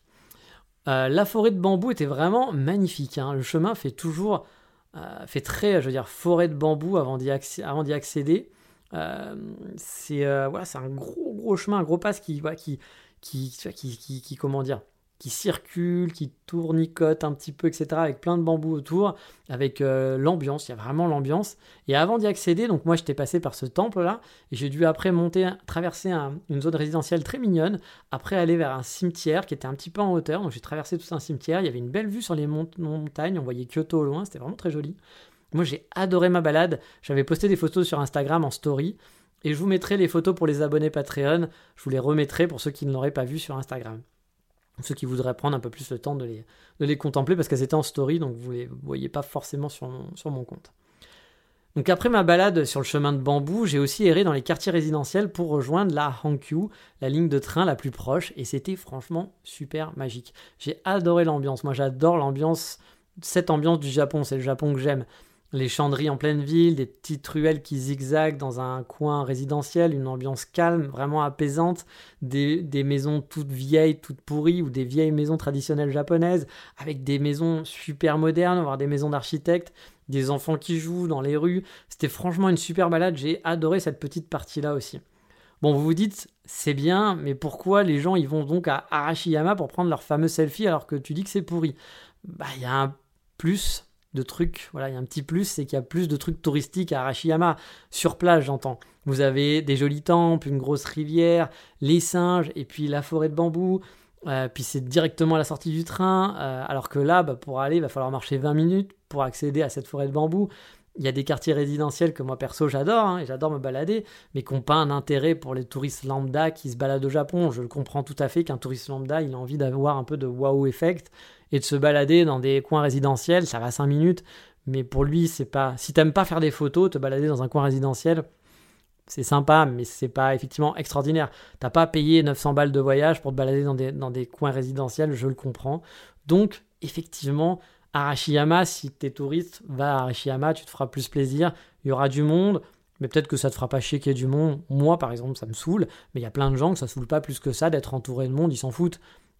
La forêt de bambou était vraiment magnifique, le chemin fait très, forêt de bambou avant d'y accéder. C'est un gros chemin, un gros pass qui circule, qui tournicote un petit peu, etc., avec plein de bambous autour, avec l'ambiance, il y a vraiment l'ambiance. Et avant d'y accéder, donc moi j'étais passé par ce temple-là, et j'ai dû après traverser une zone résidentielle très mignonne, après aller vers un cimetière qui était un petit peu en hauteur, donc j'ai traversé tout un cimetière, il y avait une belle vue sur les montagnes, on voyait Kyoto au loin, c'était vraiment très joli. Moi j'ai adoré ma balade, j'avais posté des photos sur Instagram en story, et je vous mettrai les photos pour les abonnés Patreon, je vous les remettrai pour ceux qui ne l'auraient pas vu sur Instagram. Ceux qui voudraient prendre un peu plus le temps de les contempler parce qu'elles étaient en story, donc vous ne les voyez pas forcément sur mon compte. Donc après ma balade sur le chemin de bambou, j'ai aussi erré dans les quartiers résidentiels pour rejoindre la Hankyu, la ligne de train la plus proche, et c'était franchement super magique. J'ai adoré l'ambiance, moi j'adore cette ambiance du Japon, c'est le Japon que j'aime. Les chanderies en pleine ville, des petites ruelles qui zigzaguent dans un coin résidentiel, une ambiance calme, vraiment apaisante, des maisons toutes vieilles, toutes pourries, ou des vieilles maisons traditionnelles japonaises, avec des maisons super modernes, voire des maisons d'architectes, des enfants qui jouent dans les rues. C'était franchement une super balade, j'ai adoré cette petite partie-là aussi. Bon, vous vous dites, c'est bien, mais pourquoi les gens ils vont donc à Arashiyama pour prendre leur fameux selfie alors que tu dis que c'est pourri ? Il y a un plus de trucs, il y a un petit plus, c'est qu'il y a plus de trucs touristiques à Arashiyama, sur place j'entends. Vous avez des jolis temples, une grosse rivière, les singes, et puis la forêt de bambou, puis c'est directement à la sortie du train, alors que là, pour aller, il va falloir marcher 20 minutes pour accéder à cette forêt de bambou. Il y a des quartiers résidentiels que moi perso j'adore, et j'adore me balader, mais qui n'ont pas un intérêt pour les touristes lambda qui se baladent au Japon. Je le comprends tout à fait qu'un touriste lambda, il a envie d'avoir un peu de wow effect, et de se balader dans des coins résidentiels, ça va 5 minutes, mais pour lui, c'est pas... Si t'aimes pas faire des photos, te balader dans un coin résidentiel, c'est sympa, mais c'est pas effectivement extraordinaire. T'as pas payé 900 balles de voyage pour te balader dans des coins résidentiels, je le comprends. Donc, effectivement, Arashiyama, si t'es touriste, va à Arashiyama, tu te feras plus plaisir, il y aura du monde, mais peut-être que ça te fera pas chier qu'il y ait du monde. Moi, par exemple, ça me saoule, mais il y a plein de gens que ça saoule pas plus que ça d'être entouré de monde, ils s'en foutent.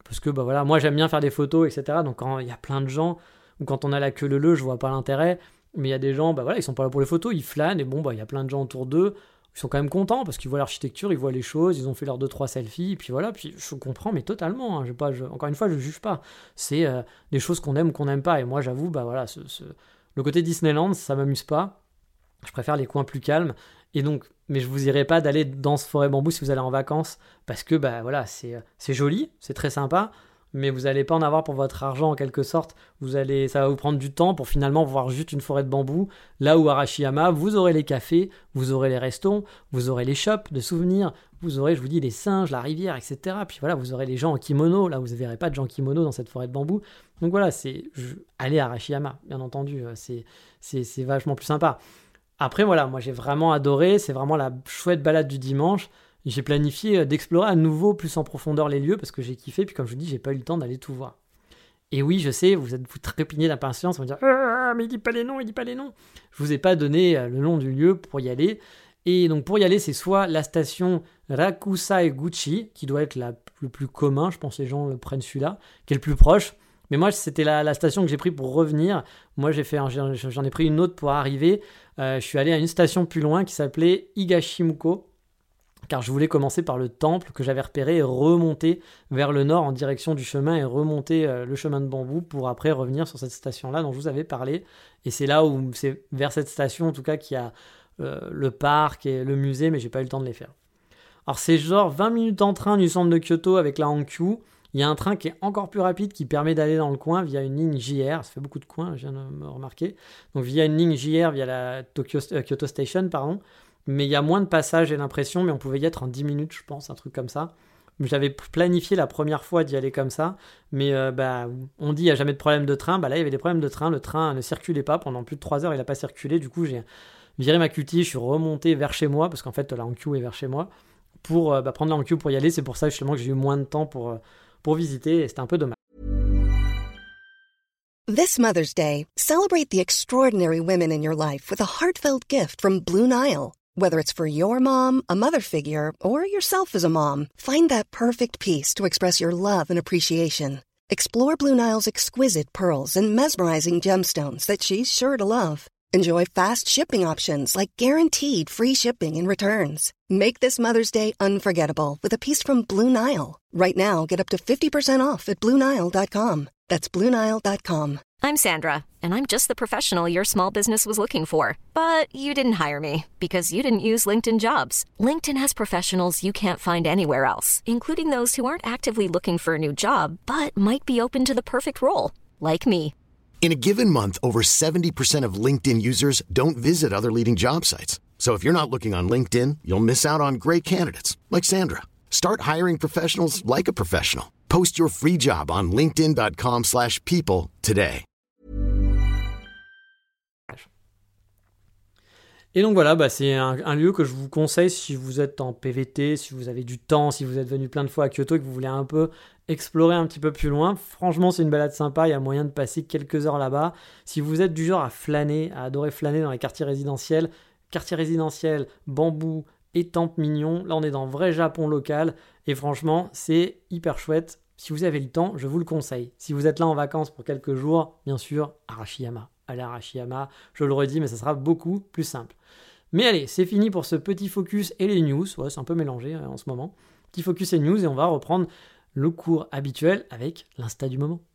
parce que voilà, moi j'aime bien faire des photos, etc. Donc quand il y a plein de gens, ou quand on a la queue leu, je vois pas l'intérêt, mais il y a des gens, voilà, ils sont pas là pour les photos, ils flânent, et il y a plein de gens autour d'eux, ils sont quand même contents, parce qu'ils voient l'architecture, ils voient les choses, ils ont fait leurs 2-3 selfies, et puis voilà, puis je comprends, mais totalement, hein, encore une fois, je juge pas, c'est des choses qu'on aime ou qu'on n'aime pas, et moi j'avoue, voilà, le côté Disneyland, ça m'amuse pas, je préfère les coins plus calmes, et donc, mais je vous dirai pas d'aller dans ce forêt bambou si vous allez en vacances, parce que voilà, c'est joli, c'est très sympa, mais vous n'allez pas en avoir pour votre argent en quelque sorte. Ça va vous prendre du temps pour finalement voir juste une forêt de bambou. Là où à Arashiyama, vous aurez les cafés, vous aurez les restos, vous aurez les shops de souvenirs, vous aurez, je vous dis, les singes, la rivière, etc. Puis voilà, vous aurez les gens en kimono. Là, vous ne verrez pas de gens en kimono dans cette forêt de bambou. Donc voilà, allez à Arashiyama, bien entendu, c'est vachement plus sympa. Après, voilà, moi j'ai vraiment adoré, c'est vraiment la chouette balade du dimanche. J'ai planifié d'explorer à nouveau plus en profondeur les lieux parce que j'ai kiffé, puis comme je vous dis, j'ai pas eu le temps d'aller tout voir. Et oui, je sais, vous trépignez d'impatience, vous me dire mais il dit pas les noms. Je vous ai pas donné le nom du lieu pour y aller. Et donc pour y aller, c'est soit la station Rakusaeguchi, qui doit être le plus commun, je pense que les gens le prennent celui-là, qui est le plus proche. Mais moi, c'était la station que j'ai pris pour revenir. Moi, j'en ai pris une autre pour arriver. Je suis allé à une station plus loin qui s'appelait Higashimuko, car je voulais commencer par le temple que j'avais repéré et remonter vers le nord en direction du chemin et remonter le chemin de bambou pour après revenir sur cette station-là dont je vous avais parlé. Et c'est là où c'est vers cette station en tout cas qu'il y a le parc et le musée, mais j'ai pas eu le temps de les faire. Alors c'est genre 20 minutes en train du centre de Kyoto avec la Hankyu. Il y a un train qui est encore plus rapide qui permet d'aller dans le coin via une ligne JR. Ça fait beaucoup de coins, je viens de me remarquer. Donc via une ligne JR, via la Kyoto Station, pardon. Mais il y a moins de passages, j'ai l'impression, mais on pouvait y être en 10 minutes, je pense, un truc comme ça. J'avais planifié la première fois d'y aller comme ça, mais on dit il n'y a jamais de problème de train. Là, il y avait des problèmes de train, le train ne circulait pas, pendant plus de 3 heures, il n'a pas circulé. Du coup, j'ai viré ma cutie, je suis remonté vers chez moi, parce qu'en fait, la Hankyu est vers chez moi, pour prendre la Hankyu pour y aller. C'est pour ça, justement, que j'ai eu moins de temps pour visiter, et c'était un peu dommage. This Mother's Day, celebrate the extraordinary women in your life with a heartfelt gift from Blue Nile. Whether it's for your mom, a mother figure, or yourself as a mom, find that perfect piece to express your love and appreciation. Explore Blue Nile's exquisite pearls and mesmerizing gemstones that she's sure to love. Enjoy fast shipping options like guaranteed free shipping and returns. Make this Mother's Day unforgettable with a piece from Blue Nile. Right now, get up to 50% off at BlueNile.com. That's BlueNile.com. I'm Sandra, and I'm just the professional your small business was looking for. But you didn't hire me because you didn't use LinkedIn Jobs. LinkedIn has professionals you can't find anywhere else, including those who aren't actively looking for a new job, but might be open to the perfect role, like me. In a given month, over 70% of LinkedIn users don't visit other leading job sites. So if you're not looking on LinkedIn, you'll miss out on great candidates like Sandra. Start hiring professionals like a professional. Post your free job on linkedin.com/people today. Et donc voilà, c'est un lieu que je vous conseille si vous êtes en PVT, si vous avez du temps, si vous êtes venu plein de fois à Kyoto et que vous voulez un peu explorer un petit peu plus loin. Franchement, c'est une balade sympa, il y a moyen de passer quelques heures là-bas. Si vous êtes du genre à flâner, à adorer flâner dans les quartiers résidentiels, bambou et temples mignons, là on est dans vrai Japon local et franchement, c'est hyper chouette. Si vous avez le temps, je vous le conseille. Si vous êtes là en vacances pour quelques jours, bien sûr, Arashiyama. Allez à Arashiyama, je le redis, mais ça sera beaucoup plus simple. Mais allez, c'est fini pour ce petit focus et les news. Ouais, c'est un peu mélangé en ce moment. Petit focus et news et on va reprendre le cours habituel avec l'insta du moment.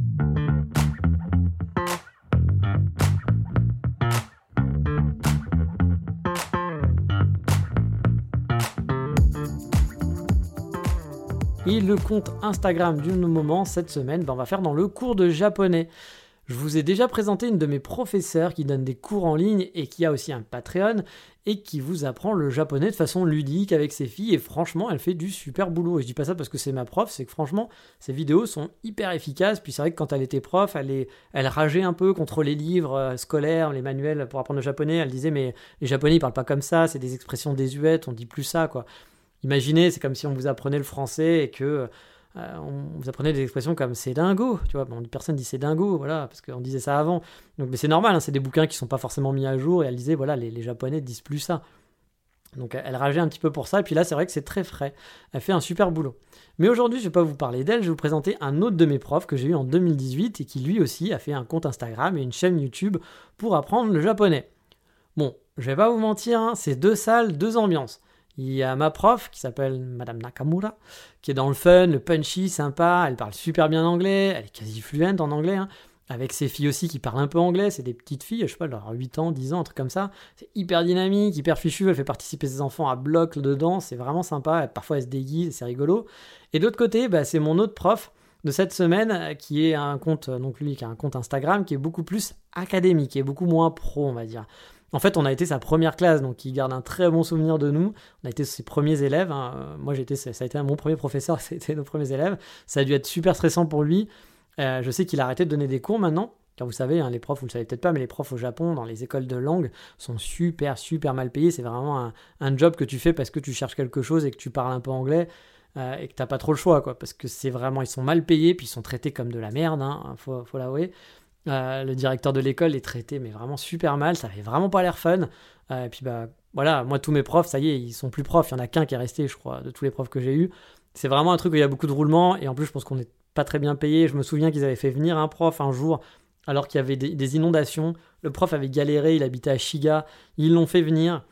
Et le compte Instagram du moment cette semaine, on va faire dans le cours de japonais. Je vous ai déjà présenté une de mes professeurs qui donne des cours en ligne et qui a aussi un Patreon et qui vous apprend le japonais de façon ludique avec ses filles et franchement elle fait du super boulot. Et je dis pas ça parce que c'est ma prof, c'est que franchement ses vidéos sont hyper efficaces. Puis c'est vrai que quand elle était prof, elle rageait un peu contre les livres scolaires, les manuels pour apprendre le japonais. Elle disait mais les japonais ils parlent pas comme ça, c'est des expressions désuètes, on dit plus ça quoi. Imaginez, c'est comme si on vous apprenait le français et que on vous apprenait des expressions comme c'est dingo, tu vois, personne dit c'est dingo, voilà, parce qu'on disait ça avant. Donc, mais c'est normal, c'est des bouquins qui sont pas forcément mis à jour et elle disait, voilà, les japonais disent plus ça. Donc elle rageait un petit peu pour ça, et puis là c'est vrai que c'est très frais, elle fait un super boulot. Mais aujourd'hui je vais pas vous parler d'elle, je vais vous présenter un autre de mes profs que j'ai eu en 2018 et qui lui aussi a fait un compte Instagram et une chaîne YouTube pour apprendre le japonais. Bon, je vais pas vous mentir, hein, c'est 2 salles, 2 ambiances. Il y a ma prof qui s'appelle Madame Nakamura, qui est dans le fun, le punchy, sympa, elle parle super bien anglais, elle est quasi fluente en anglais, hein. Avec ses filles aussi qui parlent un peu anglais, c'est des petites filles, je sais pas, genre 8 ans, 10 ans, un truc comme ça. C'est hyper dynamique, hyper fichu, elle fait participer ses enfants à bloc dedans, c'est vraiment sympa, parfois elle se déguise, c'est rigolo. Et de l'autre côté, c'est mon autre prof de cette semaine qui est un compte, donc lui qui a un compte Instagram qui est beaucoup plus académique, qui est beaucoup moins pro, on va dire. En fait, on a été sa première classe, donc il garde un très bon souvenir de nous. On a été ses premiers élèves, hein. Moi ça a été mon premier professeur, ça a été nos premiers élèves. Ça a dû être super stressant pour lui. Je sais qu'il a arrêté de donner des cours maintenant, car vous savez, hein, les profs, vous ne le savez peut-être pas, mais les profs au Japon, dans les écoles de langue, sont super mal payés. C'est vraiment un job que tu fais parce que tu cherches quelque chose et que tu parles un peu anglais et que tu n'as pas trop le choix, quoi, parce que c'est vraiment, ils sont mal payés, puis ils sont traités comme de la merde, hein, faut l'avouer. Le directeur de l'école est traité, mais vraiment super mal, ça fait vraiment pas l'air fun. Et puis voilà, moi tous mes profs, ça y est, ils sont plus profs, il y en a qu'un qui est resté, je crois, de tous les profs que j'ai eu. C'est vraiment un truc où il y a beaucoup de roulements, et en plus je pense qu'on est pas très bien payé. Je me souviens qu'ils avaient fait venir un prof un jour alors qu'il y avait des inondations. Le prof avait galéré, il habitait à Shiga. Ils l'ont fait venir.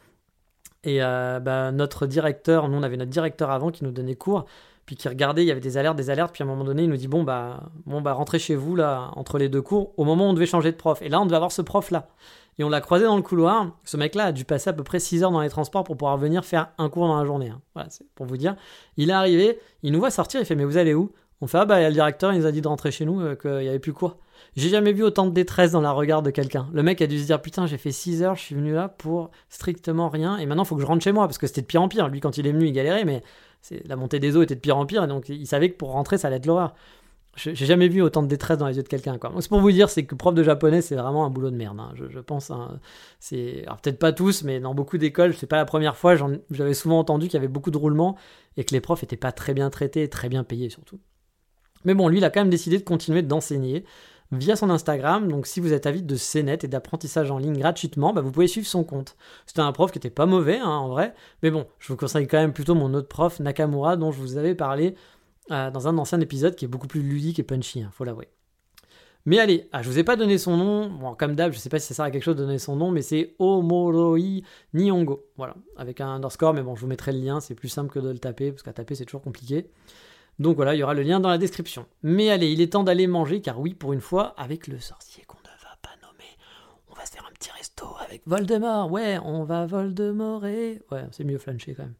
Et notre directeur, nous on avait notre directeur avant qui nous donnait cours, puis qui regardait, il y avait des alertes. Puis à un moment donné, il nous dit bon rentrez chez vous là entre les 2 cours. Au moment où on devait changer de prof. Et là, on devait avoir ce prof là. Et on l'a croisé dans le couloir. Ce mec-là a dû passer à peu près 6 heures dans les transports pour pouvoir venir faire un cours dans la journée. Hein. Voilà, c'est pour vous dire. Il est arrivé, il nous voit sortir, il fait mais vous allez où ? On fait il y a le directeur, il nous a dit de rentrer chez nous, qu'il n'y avait plus quoi. J'ai jamais vu autant de détresse dans la regard de quelqu'un. Le mec a dû se dire putain, j'ai fait 6 heures, je suis venu là pour strictement rien, et maintenant il faut que je rentre chez moi, parce que c'était de pire en pire. Lui, quand il est venu, il galérait, mais la montée des eaux était de pire en pire, et donc il savait que pour rentrer, ça allait être l'horreur. J'ai jamais vu autant de détresse dans les yeux de quelqu'un, quoi. Donc, c'est pour vous dire, c'est que prof de japonais, c'est vraiment un boulot de merde, hein. Je pense, hein, alors peut-être pas tous, mais dans beaucoup d'écoles, c'est pas la première fois, j'avais souvent entendu qu'il y avait beaucoup de roulements, et que les profs étaient pas très bien traités, et très bien payés surtout. Mais bon, lui, il a quand même décidé de continuer d'enseigner via son Instagram. Donc, si vous êtes avide de CNET et d'apprentissage en ligne gratuitement, vous pouvez suivre son compte. C'était un prof qui était pas mauvais, hein, en vrai. Mais bon, je vous conseille quand même plutôt mon autre prof, Nakamura, dont je vous avais parlé dans un ancien épisode qui est beaucoup plus ludique et punchy, hein, faut l'avouer. Mais allez, je vous ai pas donné son nom. Bon, comme d'hab, je sais pas si ça sert à quelque chose de donner son nom, mais c'est Omoroi Nihongo. Voilà, avec un underscore, mais bon, je vous mettrai le lien, c'est plus simple que de le taper, parce qu'à taper, c'est toujours compliqué. Donc voilà, il y aura le lien dans la description. Mais allez, il est temps d'aller manger, car oui, pour une fois, avec le sorcier qu'on ne va pas nommer, on va se faire un petit resto avec Voldemort. Ouais, on va Voldemorer. Ouais, c'est mieux flancher quand même.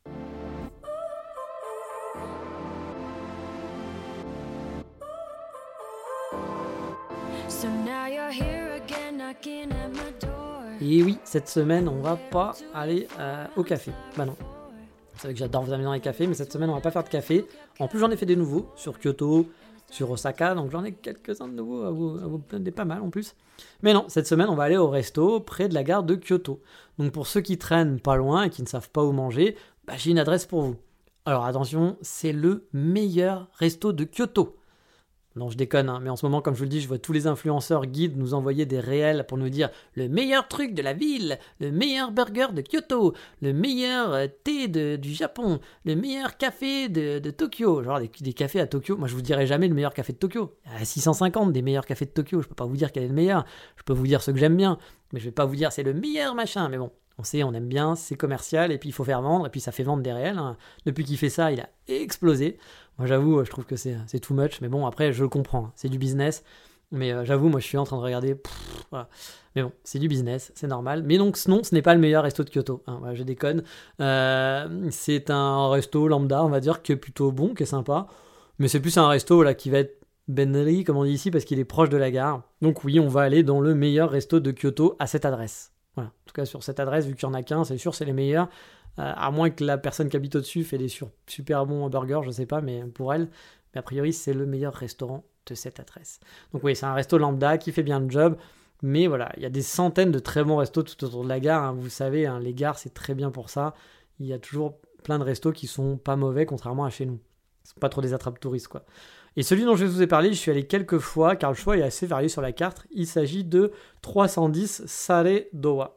Et oui, cette semaine, on va pas aller au café. Bah non. Vous savez que j'adore vous amener dans les cafés, mais cette semaine, on va pas faire de café. En plus, j'en ai fait des nouveaux sur Kyoto, sur Osaka, donc j'en ai quelques-uns de nouveaux à vous donner, pas mal en plus. Mais non, cette semaine, on va aller au resto près de la gare de Kyoto. Donc pour ceux qui traînent pas loin et qui ne savent pas où manger, j'ai une adresse pour vous. Alors attention, c'est le meilleur resto de Kyoto. Non, je déconne, hein, mais en ce moment, comme je vous le dis, je vois tous les influenceurs guides nous envoyer des réels pour nous dire le meilleur truc de la ville, le meilleur burger de Kyoto, le meilleur thé du Japon, le meilleur café de Tokyo. Genre des cafés à Tokyo. Moi, je vous dirai jamais le meilleur café de Tokyo. Il y a 650 des meilleurs cafés de Tokyo. Je peux pas vous dire quel est le meilleur. Je peux vous dire ceux que j'aime bien, mais je vais pas vous dire c'est le meilleur machin. Mais bon, on sait, on aime bien, c'est commercial, et puis il faut faire vendre, et puis ça fait vendre des réels. Hein. Depuis qu'il fait ça, il a explosé. Moi, j'avoue, je trouve que c'est too much, mais bon, après, je le comprends, c'est du business, mais j'avoue, moi, je suis en train de regarder, voilà. Mais bon, c'est du business, c'est normal. Mais donc, non, ce n'est pas le meilleur resto de Kyoto, hein, voilà, je déconne. C'est un resto lambda, on va dire, qui est plutôt bon, qui est sympa, mais c'est plus un resto là qui va être Benri, comme on dit ici, parce qu'il est proche de la gare. Donc oui, on va aller dans le meilleur resto de Kyoto à cette adresse. Voilà. En tout cas, sur cette adresse, vu qu'il n'y en a qu'un, c'est sûr, c'est les meilleurs. À moins que la personne qui habite au-dessus fait des super bons burgers, je sais pas, mais pour elle. Mais a priori, c'est le meilleur restaurant de cette adresse. Donc oui, c'est un resto lambda qui fait bien le job. Mais voilà, il y a des centaines de très bons restos tout autour de la gare. Hein. Vous savez, hein, les gares, c'est très bien pour ça. Il y a toujours plein de restos qui sont pas mauvais, contrairement à chez nous. C'est pas trop des attrape-touristes, quoi. Et celui dont je vous ai parlé, je suis allé quelques fois, car le choix est assez varié sur la carte. Il s'agit de 310 Sare Dowa.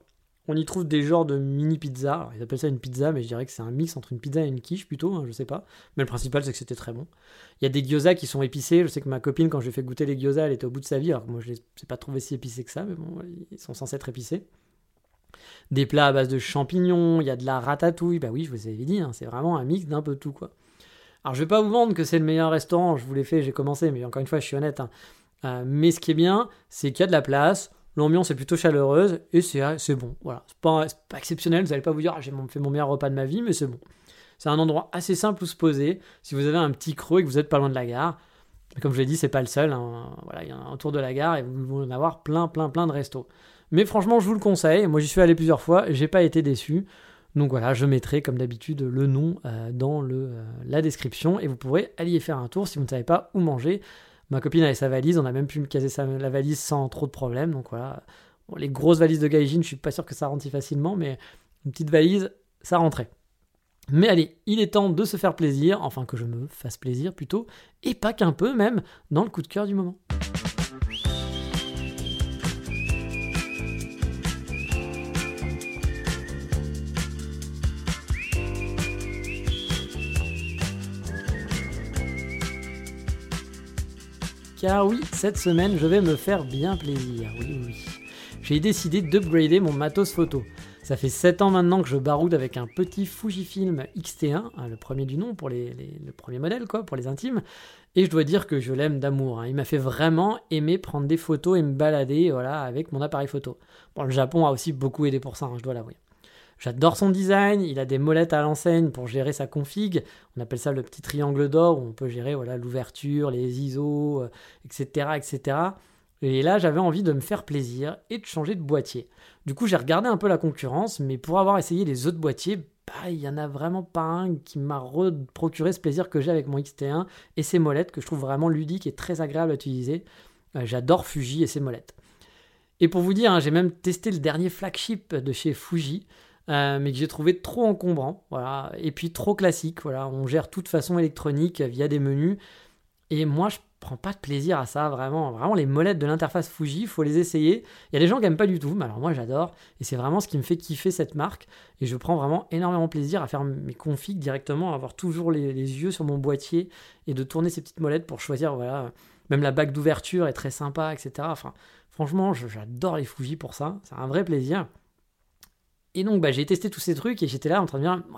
On y trouve des genres de mini pizza. Alors, ils appellent ça une pizza, mais je dirais que c'est un mix entre une pizza et une quiche plutôt, hein, je sais pas. Mais le principal, c'est que c'était très bon. Il y a des gyoza qui sont épicés. Je sais que ma copine, quand je lui ai fait goûter les gyoza, elle était au bout de sa vie. Alors que moi, je les ai pas trouvé si épicés que ça, mais bon, ils sont censés être épicés. Des plats à base de champignons, il y a de la ratatouille. Bah oui, je vous avais dit, hein, c'est vraiment un mix d'un peu tout, quoi. Alors, je vais pas vous vendre que c'est le meilleur restaurant. Je vous l'ai fait, j'ai commencé, mais encore une fois, je suis honnête. Hein. Mais ce qui est bien, c'est qu'il y a de la place. L'ambiance est plutôt chaleureuse et c'est bon. Voilà, c'est pas exceptionnel. Vous n'allez pas vous dire j'ai fait mon meilleur repas de ma vie, mais c'est bon. C'est un endroit assez simple où se poser. Si vous avez un petit creux et que vous n'êtes pas loin de la gare, comme je l'ai dit, c'est pas le seul. Hein. Voilà, il y en a autour de la gare et vous allez en avoir plein de restos. Mais franchement, je vous le conseille. Moi, j'y suis allé plusieurs fois. J'ai pas été déçu. Donc voilà, je mettrai comme d'habitude le nom dans la description et vous pourrez aller y faire un tour si vous ne savez pas où manger. Ma copine avait sa valise, on a même pu me caser la valise sans trop de problèmes. Donc voilà, bon, les grosses valises de gaijin, je suis pas sûr que ça rentre si facilement, mais une petite valise, ça rentrait. Mais allez, il est temps de se faire plaisir, enfin que je me fasse plaisir plutôt, et pas qu'un peu même, dans le coup de cœur du moment. Car oui, cette semaine, je vais me faire bien plaisir, oui. J'ai décidé d'upgrader mon matos photo. Ça fait 7 ans maintenant que je baroude avec un petit Fujifilm X-T1, le premier du nom, pour le premier modèle, quoi, pour les intimes. Et je dois dire que je l'aime d'amour. Hein. Il m'a fait vraiment aimer prendre des photos et me balader voilà, avec mon appareil photo. Bon, le Japon a aussi beaucoup aidé pour ça, hein, je dois l'avouer. J'adore son design, il a des molettes à l'enseigne pour gérer sa config. On appelle ça le petit triangle d'or où on peut gérer voilà, l'ouverture, les ISO, etc. Et là, j'avais envie de me faire plaisir et de changer de boîtier. Du coup, j'ai regardé un peu la concurrence, mais pour avoir essayé les autres boîtiers, il n'y en a vraiment pas un qui m'a procuré ce plaisir que j'ai avec mon X-T1 et ses molettes que je trouve vraiment ludiques et très agréables à utiliser. J'adore Fuji et ses molettes. Et pour vous dire, hein, j'ai même testé le dernier flagship de chez Fuji, mais que j'ai trouvé trop encombrant, voilà, et puis trop classique. Voilà, on gère tout de façon électronique via des menus, et moi je prends pas de plaisir à ça, vraiment les molettes de l'interface Fuji, faut les essayer. Il y a des gens qui aiment pas du tout, mais alors moi j'adore, et c'est vraiment ce qui me fait kiffer cette marque, et je prends vraiment énormément plaisir à faire mes configs directement, à avoir toujours les yeux sur mon boîtier, et de tourner ces petites molettes pour choisir, voilà, même la bague d'ouverture est très sympa, etc. Enfin, franchement, j'adore les Fuji pour ça, c'est un vrai plaisir. Et donc, j'ai testé tous ces trucs et j'étais là en train de dire,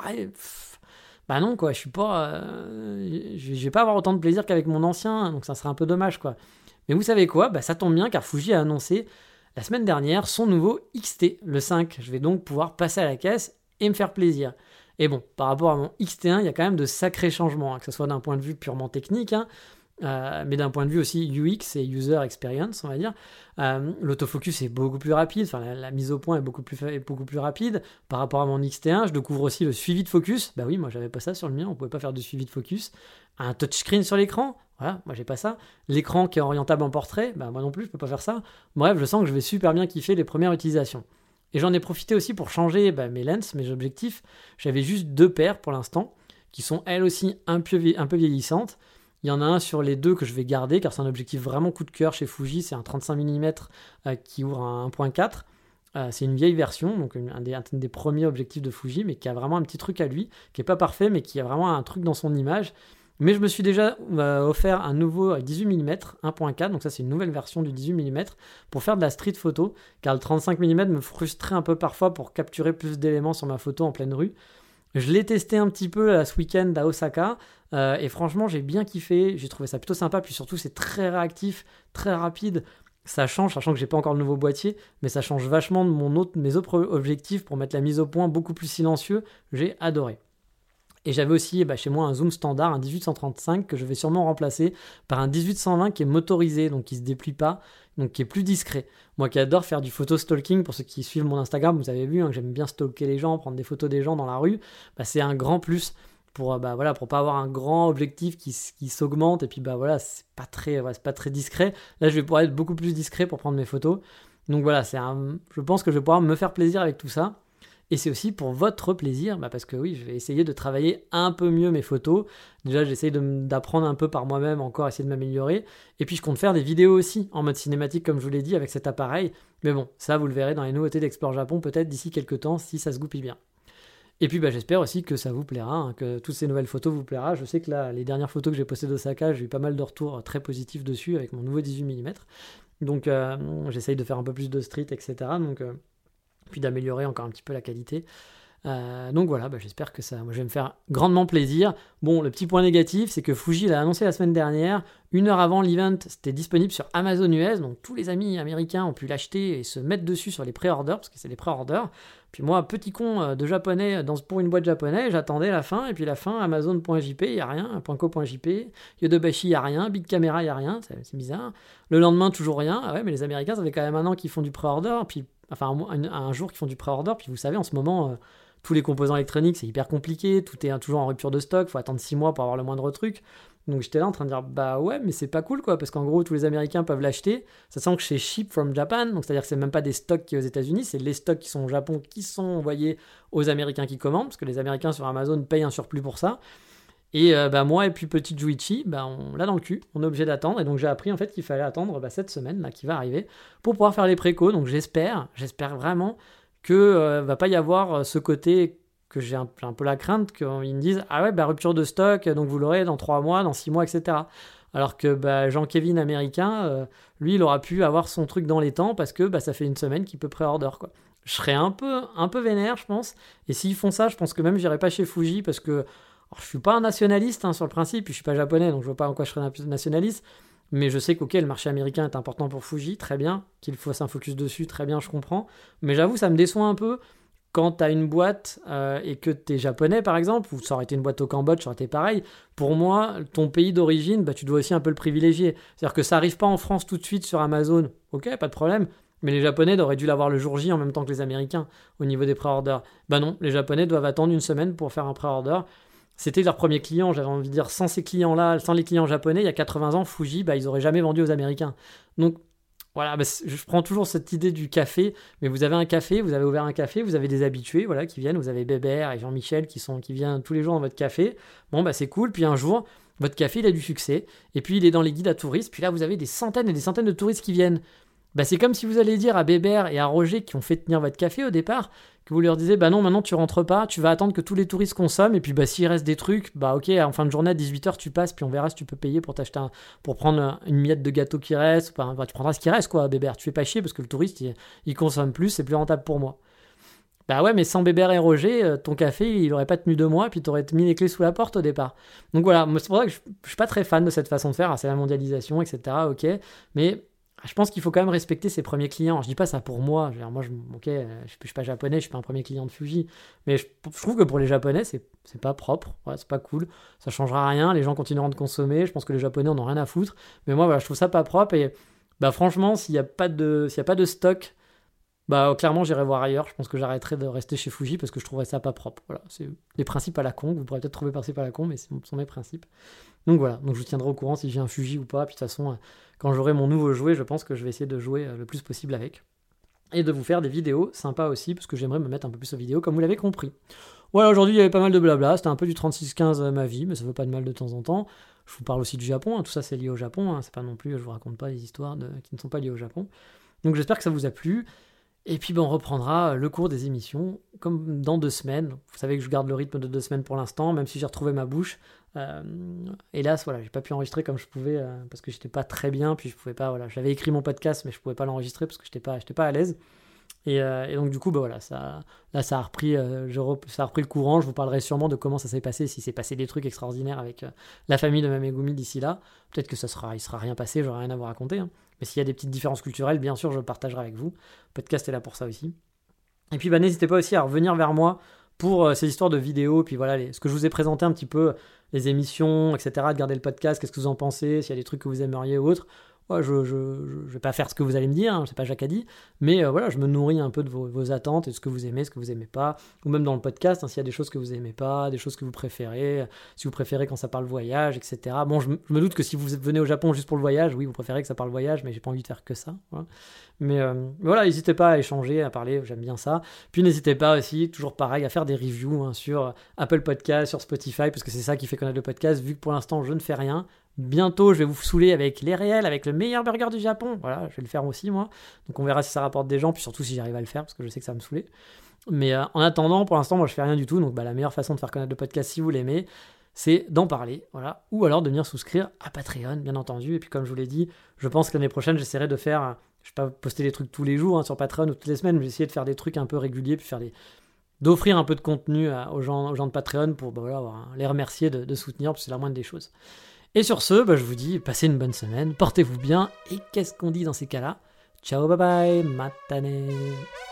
non, quoi, je suis pas. Je vais pas avoir autant de plaisir qu'avec mon ancien, donc ça serait un peu dommage, quoi. Mais vous savez quoi ? Ça tombe bien car Fuji a annoncé la semaine dernière son nouveau XT, le 5. Je vais donc pouvoir passer à la caisse et me faire plaisir. Et bon, par rapport à mon XT1, il y a quand même de sacrés changements, hein, que ce soit d'un point de vue purement technique, hein, mais d'un point de vue aussi UX et User Experience, on va dire. L'autofocus est beaucoup plus rapide, enfin la mise au point est beaucoup plus rapide par rapport à mon X-T1. Je découvre aussi le suivi de focus. Bah oui, moi j'avais pas ça sur le mien, on pouvait pas faire de suivi de focus. Un touchscreen sur l'écran, voilà, moi j'ai pas ça. L'écran qui est orientable en portrait, moi non plus, je peux pas faire ça. Bref, je sens que je vais super bien kiffer les premières utilisations. Et j'en ai profité aussi pour changer mes lenses, mes objectifs. J'avais juste 2 paires pour l'instant, qui sont elles aussi un peu vieillissantes. Il y en a un sur les 2 que je vais garder, car c'est un objectif vraiment coup de cœur chez Fuji. C'est un 35 mm qui ouvre à 1.4. C'est une vieille version, donc un des premiers objectifs de Fuji, mais qui a vraiment un petit truc à lui, qui n'est pas parfait, mais qui a vraiment un truc dans son image. Mais je me suis déjà offert un nouveau 18 mm 1.4, donc ça c'est une nouvelle version du 18 mm, pour faire de la street photo, car le 35 mm me frustrait un peu parfois pour capturer plus d'éléments sur ma photo en pleine rue. Je l'ai testé un petit peu ce week-end à Osaka, et franchement j'ai bien kiffé, j'ai trouvé ça plutôt sympa, puis surtout c'est très réactif, très rapide. Ça change, sachant que j'ai pas encore le nouveau boîtier, mais ça change vachement de mes autres objectifs pour mettre la mise au point beaucoup plus silencieux. J'ai adoré. Et j'avais aussi chez moi un zoom standard, un 18-135, que je vais sûrement remplacer par un 18-120 qui est motorisé, donc qui se déplie pas, donc qui est plus discret. Moi qui adore faire du photo-stalking, pour ceux qui suivent mon Instagram, vous avez vu que j'aime bien stalker les gens, prendre des photos des gens dans la rue, c'est un grand plus pour pas avoir un grand objectif qui s'augmente, et puis c'est pas très discret. Là je vais pouvoir être beaucoup plus discret pour prendre mes photos. Donc voilà, je pense que je vais pouvoir me faire plaisir avec tout ça. Et c'est aussi pour votre plaisir, parce que oui, je vais essayer de travailler un peu mieux mes photos. Déjà, j'essaye d'apprendre un peu par moi-même encore, essayer de m'améliorer. Et puis, je compte faire des vidéos aussi, en mode cinématique, comme je vous l'ai dit, avec cet appareil. Mais bon, ça, vous le verrez dans les nouveautés d'Explore Japon, peut-être d'ici quelques temps, si ça se goupille bien. Et puis, j'espère aussi que ça vous plaira, que toutes ces nouvelles photos vous plaira. Je sais que là, les dernières photos que j'ai postées d'Osaka, j'ai eu pas mal de retours très positifs dessus, avec mon nouveau 18 mm. Donc, j'essaye de faire un peu plus de street, etc. Donc... puis d'améliorer encore un petit peu la qualité. Donc voilà, j'espère que moi je vais me faire grandement plaisir. Bon, le petit point négatif, c'est que Fuji l'a annoncé la semaine dernière, 1 heure avant l'event, c'était disponible sur Amazon US, donc tous les amis américains ont pu l'acheter et se mettre dessus sur les pré-orders, parce que c'est les pré-orders. Puis moi, petit con de japonais, pour une boîte japonais, j'attendais la fin, et puis la fin, Amazon.jp, il n'y a rien, .co.jp, Yodobashi, il n'y a rien, Big Camera, il n'y a rien, c'est bizarre. Le lendemain, toujours rien. Ah ouais, mais les Américains, ça fait quand même un an qu'ils font du pré-order, puis un jour qu'ils font du pré-order, puis vous savez, en ce moment, tous les composants électroniques, c'est hyper compliqué, tout est toujours en rupture de stock, il faut attendre 6 mois pour avoir le moindre truc. Donc j'étais là en train de dire, ouais, mais c'est pas cool, quoi, parce qu'en gros, tous les Américains peuvent l'acheter, sachant que c'est ship from Japan, donc c'est-à-dire que c'est même pas des stocks qui sont aux États-Unis, c'est les stocks qui sont au Japon qui sont envoyés aux Américains qui commandent, parce que les Américains sur Amazon payent un surplus pour ça. Et moi et puis petite Juichi, on l'a dans le cul, on est obligé d'attendre, et donc j'ai appris en fait qu'il fallait attendre cette semaine là qui va arriver pour pouvoir faire les précos. Donc j'espère vraiment que va pas y avoir ce côté que j'ai un peu la crainte qu'ils me disent ah ouais rupture de stock, donc vous l'aurez dans 3 mois, dans 6 mois, etc. Alors que Jean-Kevin américain, lui il aura pu avoir son truc dans les temps parce que ça fait une semaine qu'il peut pré-order, quoi. Je serais un peu vénère, je pense, et s'ils font ça, je pense que même j'irai pas chez Fuji parce que alors, je suis pas un nationaliste sur le principe, puis je suis pas japonais, donc je vois pas en quoi je serais nationaliste, mais je sais le marché américain est important pour Fuji, très bien, qu'il fasse un focus dessus, très bien, je comprends, mais j'avoue, ça me déçoit un peu quand t'as une boîte et que t'es japonais, par exemple, ou ça aurait été une boîte au Cambodge, ça aurait été pareil. Pour moi, ton pays d'origine, tu dois aussi un peu le privilégier. C'est-à-dire que ça arrive pas en France tout de suite sur Amazon, ok, pas de problème, mais les Japonais auraient dû l'avoir le jour J en même temps que les Américains au niveau des pré-orders. Non, les Japonais doivent attendre une semaine pour faire un pré-order. C'était leur premier client, j'avais envie de dire, sans ces clients-là, sans les clients japonais, il y a 80 ans, Fuji, ils n'auraient jamais vendu aux Américains. Donc, voilà, je prends toujours cette idée du café, mais vous avez un café, vous avez ouvert un café, vous avez des habitués, qui viennent, vous avez Bébert et Jean-Michel qui viennent tous les jours dans votre café. Bon, c'est cool, puis un jour, votre café, il a du succès, et puis il est dans les guides à touristes, puis là, vous avez des centaines et des centaines de touristes qui viennent. C'est comme si vous allez dire à Bébert et à Roger qui ont fait tenir votre café au départ, que vous leur disiez non, maintenant tu rentres pas, tu vas attendre que tous les touristes consomment, et puis s'il reste des trucs, ok, en fin de journée à 18h tu passes, puis on verra si tu peux payer pour t'acheter pour prendre une miette de gâteau qui reste, tu prendras ce qui reste, quoi, Bébert, tu fais pas chier parce que le touriste il consomme plus, c'est plus rentable pour moi. Ouais, mais sans Bébert et Roger, ton café il aurait pas tenu 2 mois, puis t'aurais mis les clés sous la porte au départ. Donc voilà, c'est pour ça que je suis pas très fan de cette façon de faire, c'est la mondialisation, etc., ok, mais je pense qu'il faut quand même respecter ses premiers clients. Je dis pas ça pour moi. Je suis pas japonais, je suis pas un premier client de Fuji. Mais je trouve que pour les Japonais, c'est pas propre. Ouais, c'est pas cool. Ça changera rien. Les gens continueront de consommer. Je pense que les Japonais en ont rien à foutre. Mais moi, je trouve ça pas propre. Et franchement, s'il y a pas de stock, clairement, j'irai voir ailleurs. Je pense que j'arrêterai de rester chez Fuji parce que je trouverais ça pas propre. Voilà, c'est des principes à la con. Vous pourrez peut-être trouver principes à la con, mais ce sont mes principes. Donc voilà. Donc je vous tiendrai au courant si j'ai un Fuji ou pas. Puis de toute façon, quand j'aurai mon nouveau jouet, je pense que je vais essayer de jouer le plus possible avec. Et de vous faire des vidéos sympas aussi, parce que j'aimerais me mettre un peu plus aux vidéos, comme vous l'avez compris. Voilà, aujourd'hui, il y avait pas mal de blabla. C'était un peu du 36-15 ma vie, mais ça fait pas de mal de temps en temps. Je vous parle aussi du Japon. Tout ça, c'est lié au Japon. C'est pas non plus, je vous raconte pas des histoires qui ne sont pas liées au Japon. Donc j'espère que ça vous a plu. Et puis on reprendra le cours des émissions comme dans 2 semaines. Vous savez que je garde le rythme de 2 semaines pour l'instant, même si j'ai retrouvé ma bouche. Hélas, j'ai pas pu enregistrer comme je pouvais parce que j'étais pas très bien, puis je pouvais pas. J'avais écrit mon podcast, mais je pouvais pas l'enregistrer parce que j'étais pas à l'aise. Et donc du coup, ça a repris, ça a repris le courant. Je vous parlerai sûrement de comment ça s'est passé, si s'est passé des trucs extraordinaires avec la famille de Mamegumi d'ici là. Peut-être que il sera rien passé, j'aurai rien à vous raconter. Hein. Mais s'il y a des petites différences culturelles, bien sûr, je le partagerai avec vous. Le podcast est là pour ça aussi. Et puis n'hésitez pas aussi à revenir vers moi pour ces histoires de vidéos, puis ce que je vous ai présenté un petit peu, les émissions, etc., de garder le podcast, qu'est-ce que vous en pensez, s'il y a des trucs que vous aimeriez ou autre. Ouais, je vais pas faire ce que vous allez me dire, hein, c'est pas Jacques a dit, mais voilà, je me nourris un peu de vos attentes et de ce que vous aimez, ce que vous aimez pas, ou même dans le podcast, hein, s'il y a des choses que vous aimez pas, des choses que vous préférez, si vous préférez quand ça parle voyage, etc. Bon, je me doute que si vous venez au Japon juste pour le voyage, oui, vous préférez que ça parle voyage, mais j'ai pas envie de faire que ça. Voilà. Mais voilà, n'hésitez pas à échanger, à parler, j'aime bien ça. Puis n'hésitez pas aussi, toujours pareil, à faire des reviews hein, sur Apple Podcast, sur Spotify, parce que c'est ça qui fait connaître le podcast, vu que pour l'instant je ne fais rien. Bientôt, je vais vous saouler avec les réels, avec le meilleur burger du Japon. Voilà, je vais le faire aussi, moi. Donc, on verra si ça rapporte des gens, puis surtout si j'arrive à le faire, parce que je sais que ça va me saouler. Mais en attendant, pour l'instant, moi, je fais rien du tout. Donc, la meilleure façon de faire connaître le podcast, si vous l'aimez, c'est d'en parler. Voilà. Ou alors de venir souscrire à Patreon, bien entendu. Et puis, comme je vous l'ai dit, je pense que l'année prochaine, j'essaierai de faire... Je ne vais pas poster des trucs tous les jours hein, sur Patreon ou toutes les semaines, mais j'essaierai de faire des trucs un peu réguliers, puis d'offrir un peu de contenu aux gens de Patreon pour les remercier de soutenir, parce que c'est la moindre des choses. Et sur ce, je vous dis, passez une bonne semaine, portez-vous bien, et qu'est-ce qu'on dit dans ces cas-là ? Ciao, bye bye, matane.